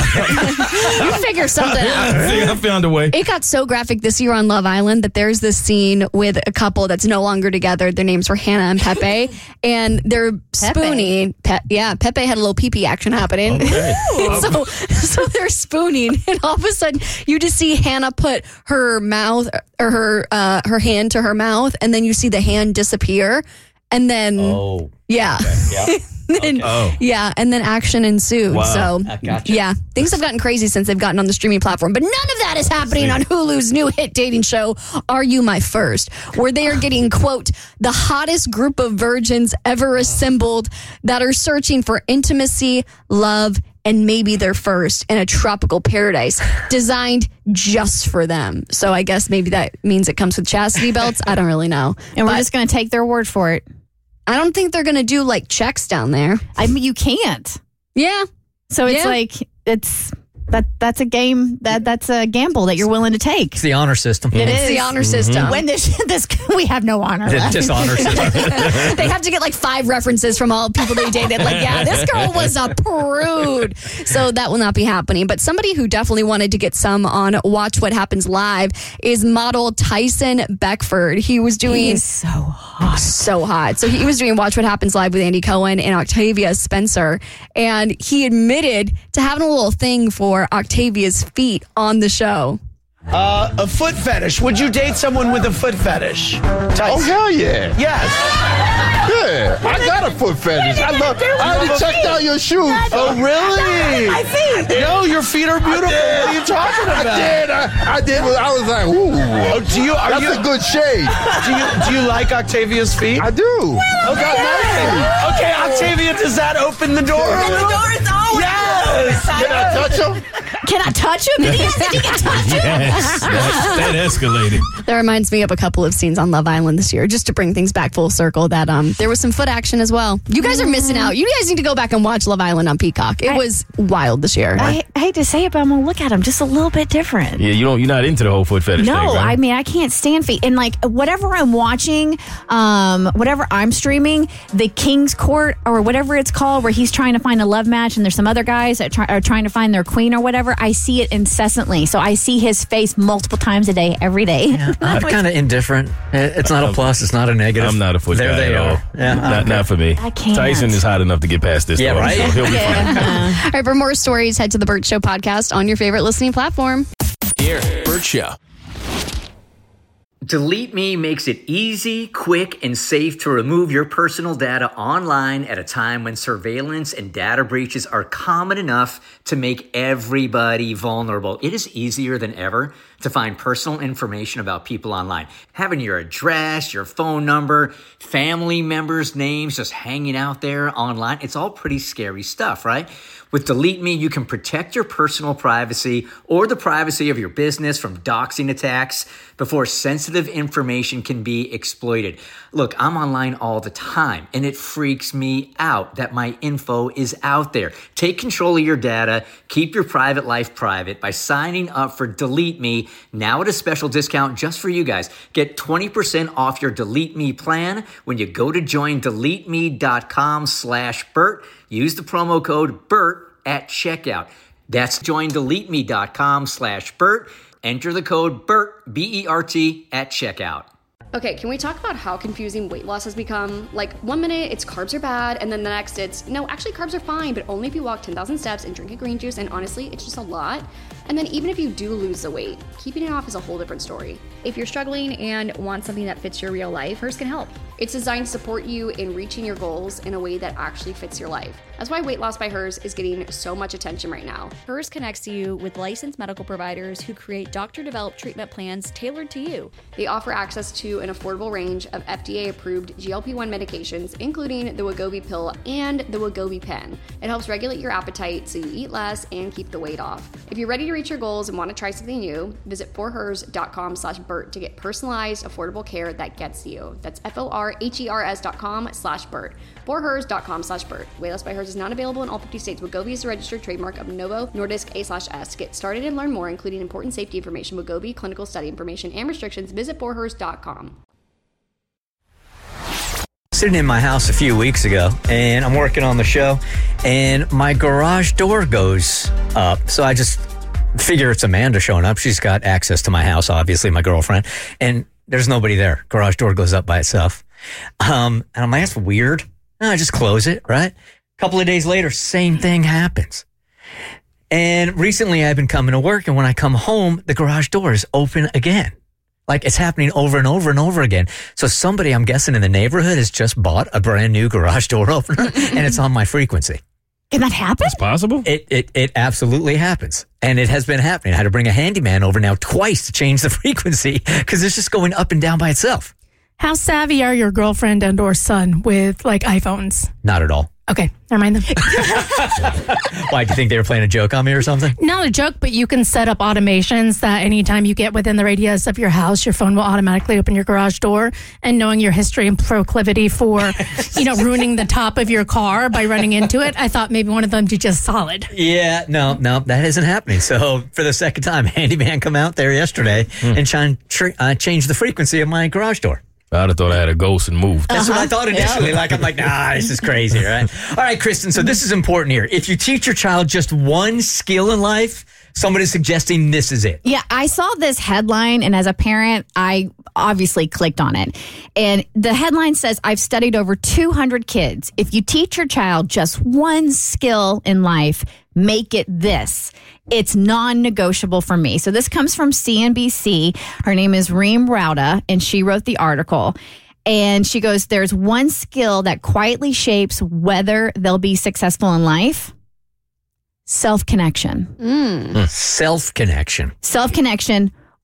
You figure something out. I think I found a way. It got so graphic this year on Love Island that there's this scene with a couple that's no longer together. Their names were Hannah and Pepe, and they're spooning. Pe- yeah, Pepe had a little pee-pee action happening. Okay. so, so they're spooning, and all of a sudden, you just see Hannah put her mouth or her uh, her hand to her mouth, and then you see the hand disappear, and then Oh. yeah. Yeah. Then- Oh. Yeah, and then action ensued. Wow. So, I gotcha. yeah, things have gotten crazy since they've gotten on the streaming platform. But none of that is happening on Hulu's new hit dating show, Are You My First? Where they are getting, quote, the hottest group of virgins ever assembled that are searching for intimacy, love, and maybe their first in a tropical paradise designed just for them. So I guess maybe that means it comes with chastity belts. I don't really know. And we're But just going to take their word for it. I don't think they're going to do like checks down there. I mean, you can't. Yeah. So it's Yeah. like, it's that that's a game, that that's a gamble that you're willing to take. It's the honor system. It It's is. the honor system. When this, this we have no honor The left. dishonor system. They have to get like five references from all people they dated. Like, yeah, this girl was a prude. So that will not be happening. But somebody who definitely wanted to get some on Watch What Happens Live is model Tyson Beckford. He was doing He is so hot. so hot. So he was doing Watch What Happens Live with Andy Cohen and Octavia Spencer. And he admitted to having a little thing for Octavia's feet on the show. Uh, a foot fetish. Would you date someone with a foot fetish? Oh, hell yeah. Yes. Yeah, I got a foot fetish. I love. I already checked out your shoes. Oh, really? I see. No, your feet are beautiful. What are you talking about? I did. I, I did. I was like, ooh. Oh, do you? Are That's you, a good shade. Do you? Do you like Octavia's feet? I do. Okay. got nice feet. Okay, Octavia, does that open the door? The door is always yes. Yes. Can I touch him? Can I touch him? Did he ask if he can touch him? Yes, that, that escalated. That reminds me of a couple of scenes on Love Island this year, just to bring things back full circle, that um there was some foot action as well. You guys are missing out. You guys need to go back and watch Love Island on Peacock. It I, was wild this year. I, I hate to say it, but I'm going to look at him just a little bit different. Yeah, you don't. You're not into the whole foot fetish No, thing, right? I mean, I can't stand feet. And like whatever I'm watching, um, whatever I'm streaming, the King's Court or whatever it's called, where he's trying to find a love match and there's some other guys that try, are trying to find their queen or whatever, I see it incessantly. So I see his face multiple times a day, every day. Yeah, I'm kind of indifferent. It's not a plus. It's not a negative. I'm not a foot there guy they at are. all. Yeah, not, okay. not for me. I can't. Tyson is hot enough to get past this. Yeah, though, right? So he'll be fine. All right, for more stories, head to the Burt Show podcast on your favorite listening platform. Here, Burt Show. Delete Me makes it easy, quick, and safe to remove your personal data online at a time when surveillance and data breaches are common enough to make everybody vulnerable. It is easier than ever to find personal information about people online. Having your address, your phone number, family members' names just hanging out there online, it's all pretty scary stuff, right? With Delete Me, you can protect your personal privacy or the privacy of your business from doxing attacks before sensitive information can be exploited. Look, I'm online all the time, and it freaks me out that my info is out there. Take control of your data, keep your private life private by signing up for Delete Me now at a special discount just for you guys. Get twenty percent off your Delete Me plan when you go to join delete me dot com slash Burt. Use the promo code BURT at checkout. That's join delete me dot com slash Burt. Enter the code BURT, B E R T, at checkout. Okay, can we talk about how confusing weight loss has become? Like, one minute it's carbs are bad, and then the next it's, no, actually carbs are fine, but only if you walk ten thousand steps and drink a green juice, and honestly, it's just a lot. And then even if you do lose the weight, keeping it off is a whole different story. If you're struggling and want something that fits your real life, Hers can help. It's designed to support you in reaching your goals in a way that actually fits your life. That's why Weight Loss by Hers is getting so much attention right now. Hers connects you with licensed medical providers who create doctor-developed treatment plans tailored to you. They offer access to an affordable range of F D A-approved G L P one medications, including the Wegovy pill and the Wegovy pen. It helps regulate your appetite so you eat less and keep the weight off. If you're ready to reach your goals and want to try something new, visit for hers dot com slash Burt to get personalized, affordable care that gets you. That's F O R H E R S dot com slash Burt. for hers dot com slash Burt. Weight Loss by Hers is not available in all fifty states. Wegovy is a registered trademark of Novo Nordisk A slash S. To get started and learn more, including important safety information, Wegovy, clinical study information, and restrictions, visit for hers dot com. Sitting in my house a few weeks ago, and I'm working on the show, and my garage door goes up. So I just figure it's Amanda showing up. She's got access to my house, obviously, my girlfriend, and there's nobody there. Garage door goes up by itself. Um, and I'm like, that's weird. No, I just close it, right? A couple of days later, same thing happens. And recently I've been coming to work, and when I come home, the garage door is open again. Like, it's happening over and over and over again. So somebody, I'm guessing, in the neighborhood has just bought a brand new garage door opener, and it's on my frequency. Can that happen? It's possible. It, it it absolutely happens. And it has been happening. I had to bring a handyman over now twice to change the frequency because it's just going up and down by itself. How savvy are your girlfriend and or son with, like, iPhones? Not at all. Okay, never mind them. Why, do you think they were playing a joke on me or something? Not a joke, but you can set up automations that anytime you get within the radius of your house, your phone will automatically open your garage door. And knowing your history and proclivity for, you know, ruining the top of your car by running into it, I thought maybe one of them did just solid. Yeah, no, no, that isn't happening. So for the second time, handyman come out there yesterday mm. and try, tr- uh, change the frequency of my garage door. I'd have thought I had a ghost and moved. That's uh-huh. what I thought initially. Yeah. Like, I'm like, nah, this is crazy, right? All right, Kristen, so this is important here. If you teach your child just one skill in life, somebody's suggesting this is it. Yeah, I saw this headline, and as a parent, I obviously clicked on it. And the headline says, I've studied over two hundred kids. If you teach your child just one skill in life, make it this. It's non-negotiable for me. So this comes from C N B C. Her name is Reem Rauda, and she wrote the article. And she goes, there's one skill that quietly shapes whether they'll be successful in life. Self-connection. Mm. Self-connection. Self-connection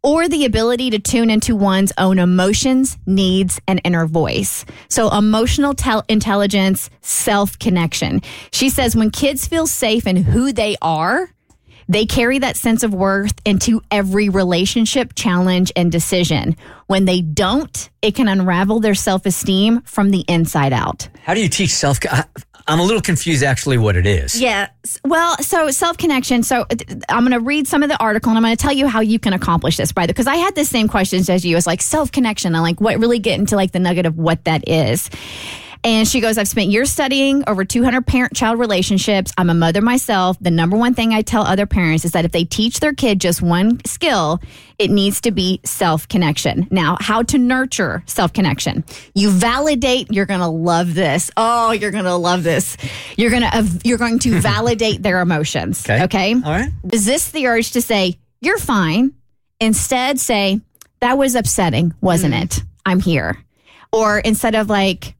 or the ability to tune into one's own emotions, needs, and inner voice. So emotional tel- intelligence, self-connection. She says when kids feel safe in who they are, they carry that sense of worth into every relationship, challenge, and decision. When they don't, it can unravel their self-esteem from the inside out. How do you teach self? I'm a little confused actually what it is. Yeah. Well, so self-connection. So I'm going to read some of the article and I'm going to tell you how you can accomplish this, brother. Because I had the same questions as you. It's like self-connection. I'm like, what really get into like the nugget of what that is. And she goes, I've spent years studying over two hundred parent-child relationships. I'm a mother myself. The number one thing I tell other parents is that if they teach their kid just one skill, it needs to be self-connection. Now, how to nurture self-connection. You validate, you're going to love this. Oh, you're going to love this. You're going to, uh, you're going to validate their emotions. Okay. Okay. All right. Resist the urge to say, you're fine. Instead, say, that was upsetting, wasn't mm. it? I'm here. Or instead of like,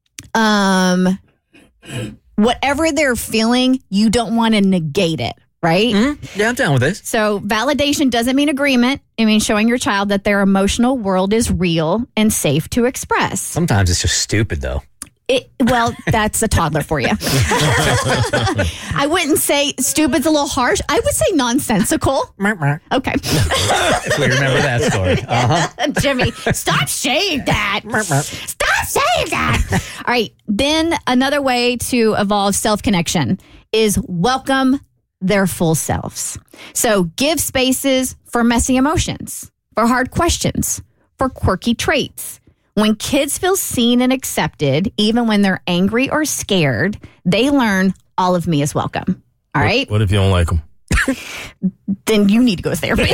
um, whatever they're feeling, you don't want to negate it, right? Mm-hmm. Yeah, I'm down with this. So validation doesn't mean agreement. It means showing your child that their emotional world is real and safe to express. Sometimes it's just stupid, though. It, well, that's a toddler for you. I wouldn't say stupid's a little harsh. I would say nonsensical. Okay. If we remember that story. Uh-huh. Jimmy, stop saying that. Stop saying that. All right. Then another way to evolve self-connection is welcome their full selves. So give spaces for messy emotions, for hard questions, for quirky traits. When kids feel seen and accepted, even when they're angry or scared, they learn all of me is welcome. All right? What, what if you don't like them? Then you need to go to therapy.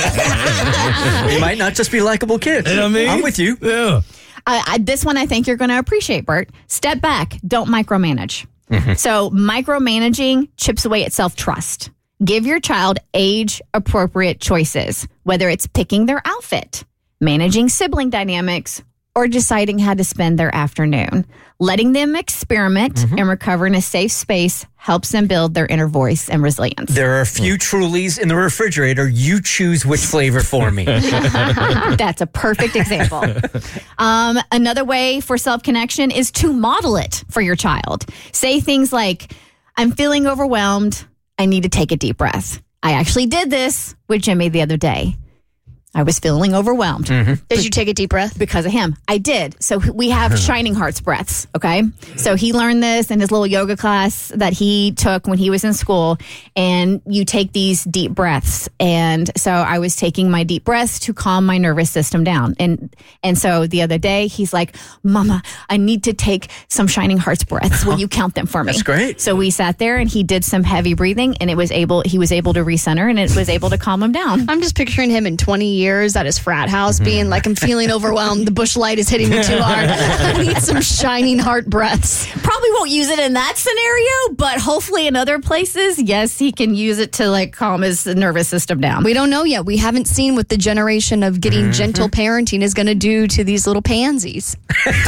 You might not just be likable kids. You know what I mean? I'm with you. Yeah. I, I, this one I think you're going to appreciate, Bert. Step back. Don't micromanage. Mm-hmm. So micromanaging chips away at self-trust. Give your child age-appropriate choices, whether it's picking their outfit, managing sibling dynamics, or deciding how to spend their afternoon. Letting them experiment mm-hmm. and recover in a safe space helps them build their inner voice and resilience. There are a few Trulies in the refrigerator. You choose which flavor for me. That's a perfect example. Um, another way for self-connection is to model it for your child. Say things like, I'm feeling overwhelmed. I need to take a deep breath. I actually did this with Jimmy the other day. I was feeling overwhelmed. Mm-hmm. Did you take a deep breath? Because of him. I did. So we have Shining Hearts breaths, okay? So he learned this in his little yoga class that he took when he was in school. And you take these deep breaths. And so I was taking my deep breaths to calm my nervous system down. And and so the other day, he's like, Mama, I need to take some Shining Hearts breaths. Will you count them for me? That's great. So we sat there and he did some heavy breathing and it was able, he was able to recenter and it was able to calm him down. I'm just picturing him in twenty years at his frat house being like, I'm feeling overwhelmed. The bush light is hitting me too hard. I need some Shining Heart breaths. Probably won't use it in that scenario, but hopefully in other places, yes, he can use it to like calm his nervous system down. We don't know yet. We haven't seen what the generation of getting mm-hmm. gentle parenting is going to do to these little pansies.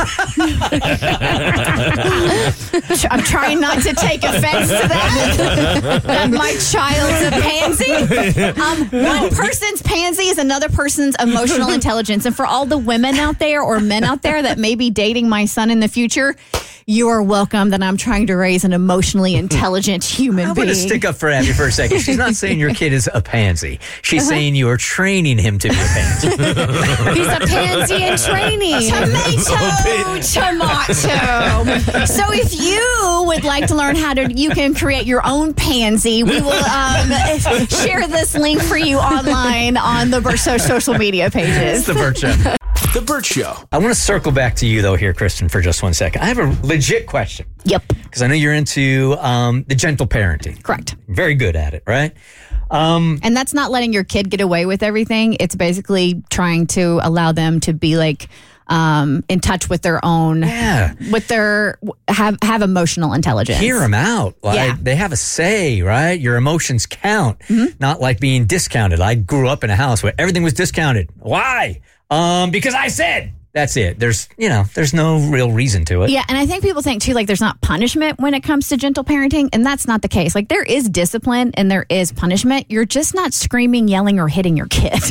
I'm trying not to take offense to that. That my child's a pansy. Um, one person's pansy is another person's emotional intelligence. And for all the women out there or men out there that may be dating my son in the future, you are welcome that I'm trying to raise an emotionally intelligent human I'm being. I'm going to stick up for Abby for a second. She's not saying your kid is a pansy. She's uh-huh. saying you are training him to be a pansy. He's a pansy in training. Tomato, tomato. So if you would like to learn how to, you can create your own pansy. We will um, share this link for you online on the Bert Show social media pages. It's the Bert Show. The Bert Show. I want to circle back to you, though, here, Kristen, for just one second. I have a legit question. Yep. Because I know you're into um, the gentle parenting. Correct. Very good at it, right? Um, and that's not letting your kid get away with everything. It's basically trying to allow them to be like um, in touch with their own, yeah. with their, have, have emotional intelligence. Hear them out. Like, yeah. They have a say, right? Your emotions count, mm-hmm. not like being discounted. I grew up in a house where everything was discounted. Why? Um, because I said. That's it. There's, you know, there's no real reason to it. Yeah, and I think people think, too, like there's not punishment when it comes to gentle parenting, and that's not the case. Like there is discipline and there is punishment. You're just not screaming, yelling, or hitting your kid.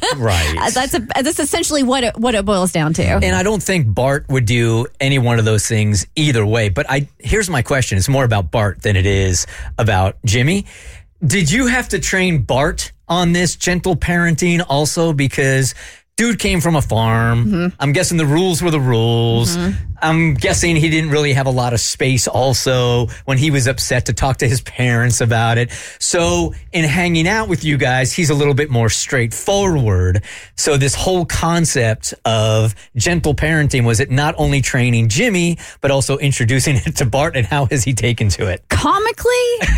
Right. Uh, that's a, that's essentially what it, what it boils down to. And I don't think Bart would do any one of those things either way. But I here's my question. It's more about Bart than it is about Jimmy. Did you have to train Bart on this gentle parenting also? Because dude came from a farm. Mm-hmm. I'm guessing the rules were the rules. Mm-hmm. I'm guessing he didn't really have a lot of space also when he was upset to talk to his parents about it. So in hanging out with you guys, he's a little bit more straightforward. So this whole concept of gentle parenting, was it not only training Jimmy, but also introducing it to Bart, and how has he taken to it? Comically,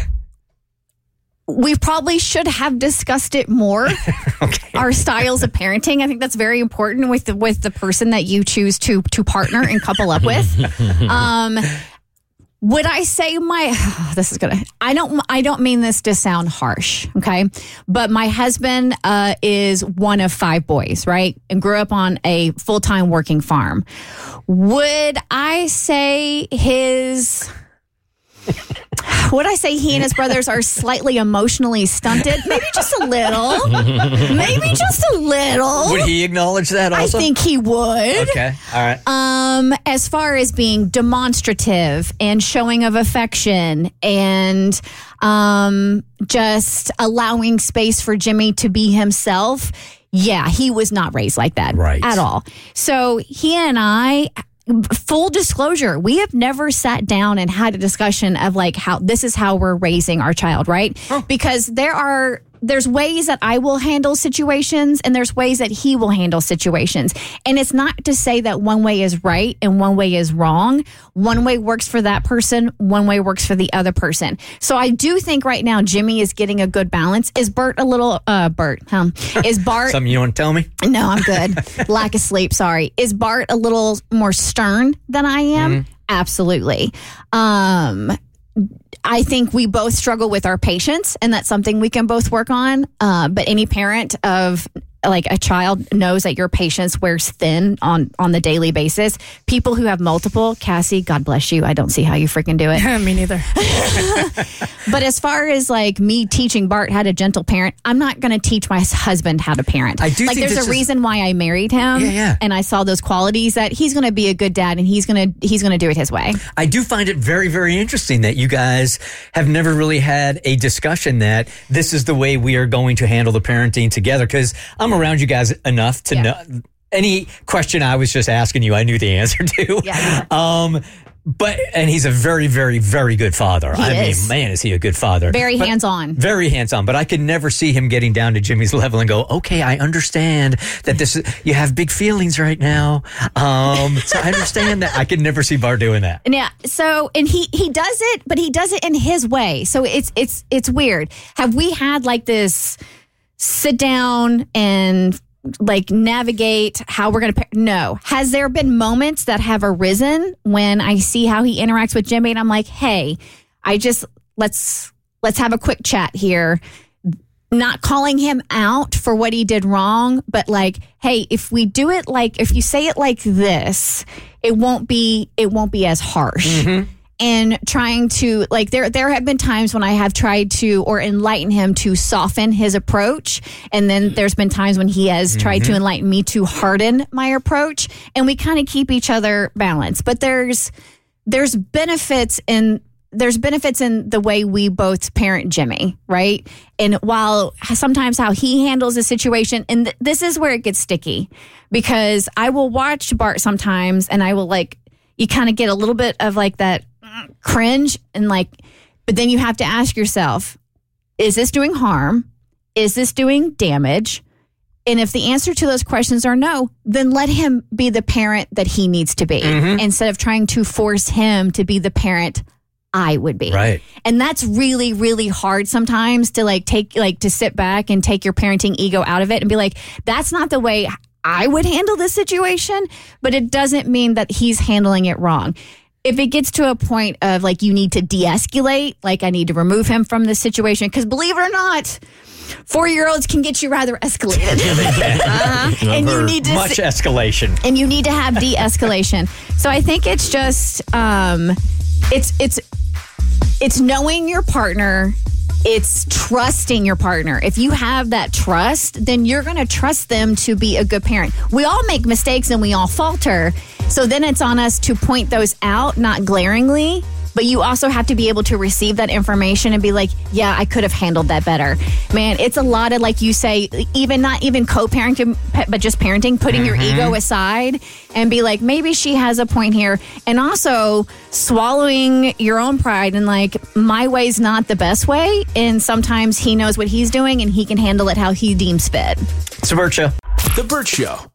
we probably should have discussed it more. Okay. Our styles of parenting. I think that's very important with the, with the person that you choose to to partner and couple up with. Um, would I say my? Oh, this is gonna. I don't. I don't mean this to sound harsh. Okay, but my husband uh, is one of five boys, right, and grew up on a full time working farm. Would I say his? Would I say he and his brothers are slightly emotionally stunted? Maybe just a little. Maybe just a little. Would he acknowledge that also? I think he would. Okay. All right. Um, as far as being demonstrative and showing of affection and um, just allowing space for Jimmy to be himself, yeah, he was not raised like that right. at all. So he and I... Full disclosure, we have never sat down and had a discussion of like how this is how we're raising our child, right? Oh. Because there are there's ways that I will handle situations and there's ways that he will handle situations. And it's not to say that one way is right and one way is wrong. One way works for that person, one way works for the other person. So I do think right now Jimmy is getting a good balance. Is Bert a little uh Bert, huh? Is Bart Something you want to tell me? No, I'm good. Lack of sleep, sorry. Is Bart a little more stern than I am? Mm-hmm. Absolutely. Um I think we both struggle with our patience, and that's something we can both work on. Uh, but any parent of like a child knows that your patience wears thin on, on the daily basis. People who have multiple, Cassie, God bless you. I don't see how you freaking do it. Me neither. But as far as like me teaching Bart how to gentle parent, I'm not going to teach my husband how to parent. I do like think there's a is... reason why I married him. Yeah, yeah. And I saw those qualities that he's going to be a good dad and he's going to he's going to do it his way. I do find it very, very interesting that you guys have never really had a discussion that this is the way we are going to handle the parenting together, because I'm around you guys enough to yeah. know any question I was just asking you, I knew the answer to. Yeah. Um, but, and he's a very, very, very good father. He I is. mean, man, is he a good father. Very but, hands-on. Very hands-on. But I could never see him getting down to Jimmy's level and go, okay, I understand that this is, you have big feelings right now. Um, so I understand that. I could never see Bart doing that. Yeah. So, and he, he does it, but he does it in his way. So it's, it's, it's weird. Have we had like this sit down and like navigate how we're going to, no. Has there been moments that have arisen when I see how he interacts with Jimmy and I'm like, hey, I just, let's, let's have a quick chat here. Not calling him out for what he did wrong, but like, hey, if we do it like, if you say it like this, it won't be, it won't be as harsh. Mm-hmm. And trying to, like, there there have been times when I have tried to, or enlighten him to soften his approach. And then there's been times when he has mm-hmm. tried to enlighten me to harden my approach. And we kind of keep each other balanced. But there's there's benefits in there's benefits in the way we both parent Jimmy, right? And while sometimes how he handles the situation, and th- this is where it gets sticky, because I will watch Bart sometimes and I will like, you kind of get a little bit of like that cringe and like, but then you have to ask yourself, is this doing harm? Is this doing damage? And if the answer to those questions are no, then let him be the parent that he needs to be mm-hmm. instead of trying to force him to be the parent I would be. Right. And that's really, really hard sometimes to like take, like to sit back and take your parenting ego out of it and be like, that's not the way I would handle this situation, but it doesn't mean that he's handling it wrong. If it gets to a point of like you need to de-escalate, like I need to remove him from this situation, because believe it or not, four-year-olds can get you rather escalated. Yeah, they can. Uh-huh. And you need to much escalation, and you need to have de-escalation. So I think it's just um, it's it's it's knowing your partner it's trusting your partner. If you have that trust, then you're going to trust them to be a good parent. We all make mistakes and we all falter. So then it's on us to point those out, not glaringly. But you also have to be able to receive that information and be like, yeah, I could have handled that better. Man, it's a lot of, like you say, even not even co-parenting, but just parenting, putting mm-hmm. your ego aside and be like, maybe she has a point here. And also swallowing your own pride and like, my way's not the best way. And sometimes he knows what he's doing and he can handle it how he deems fit. It's a Burt Show. The Burt Show.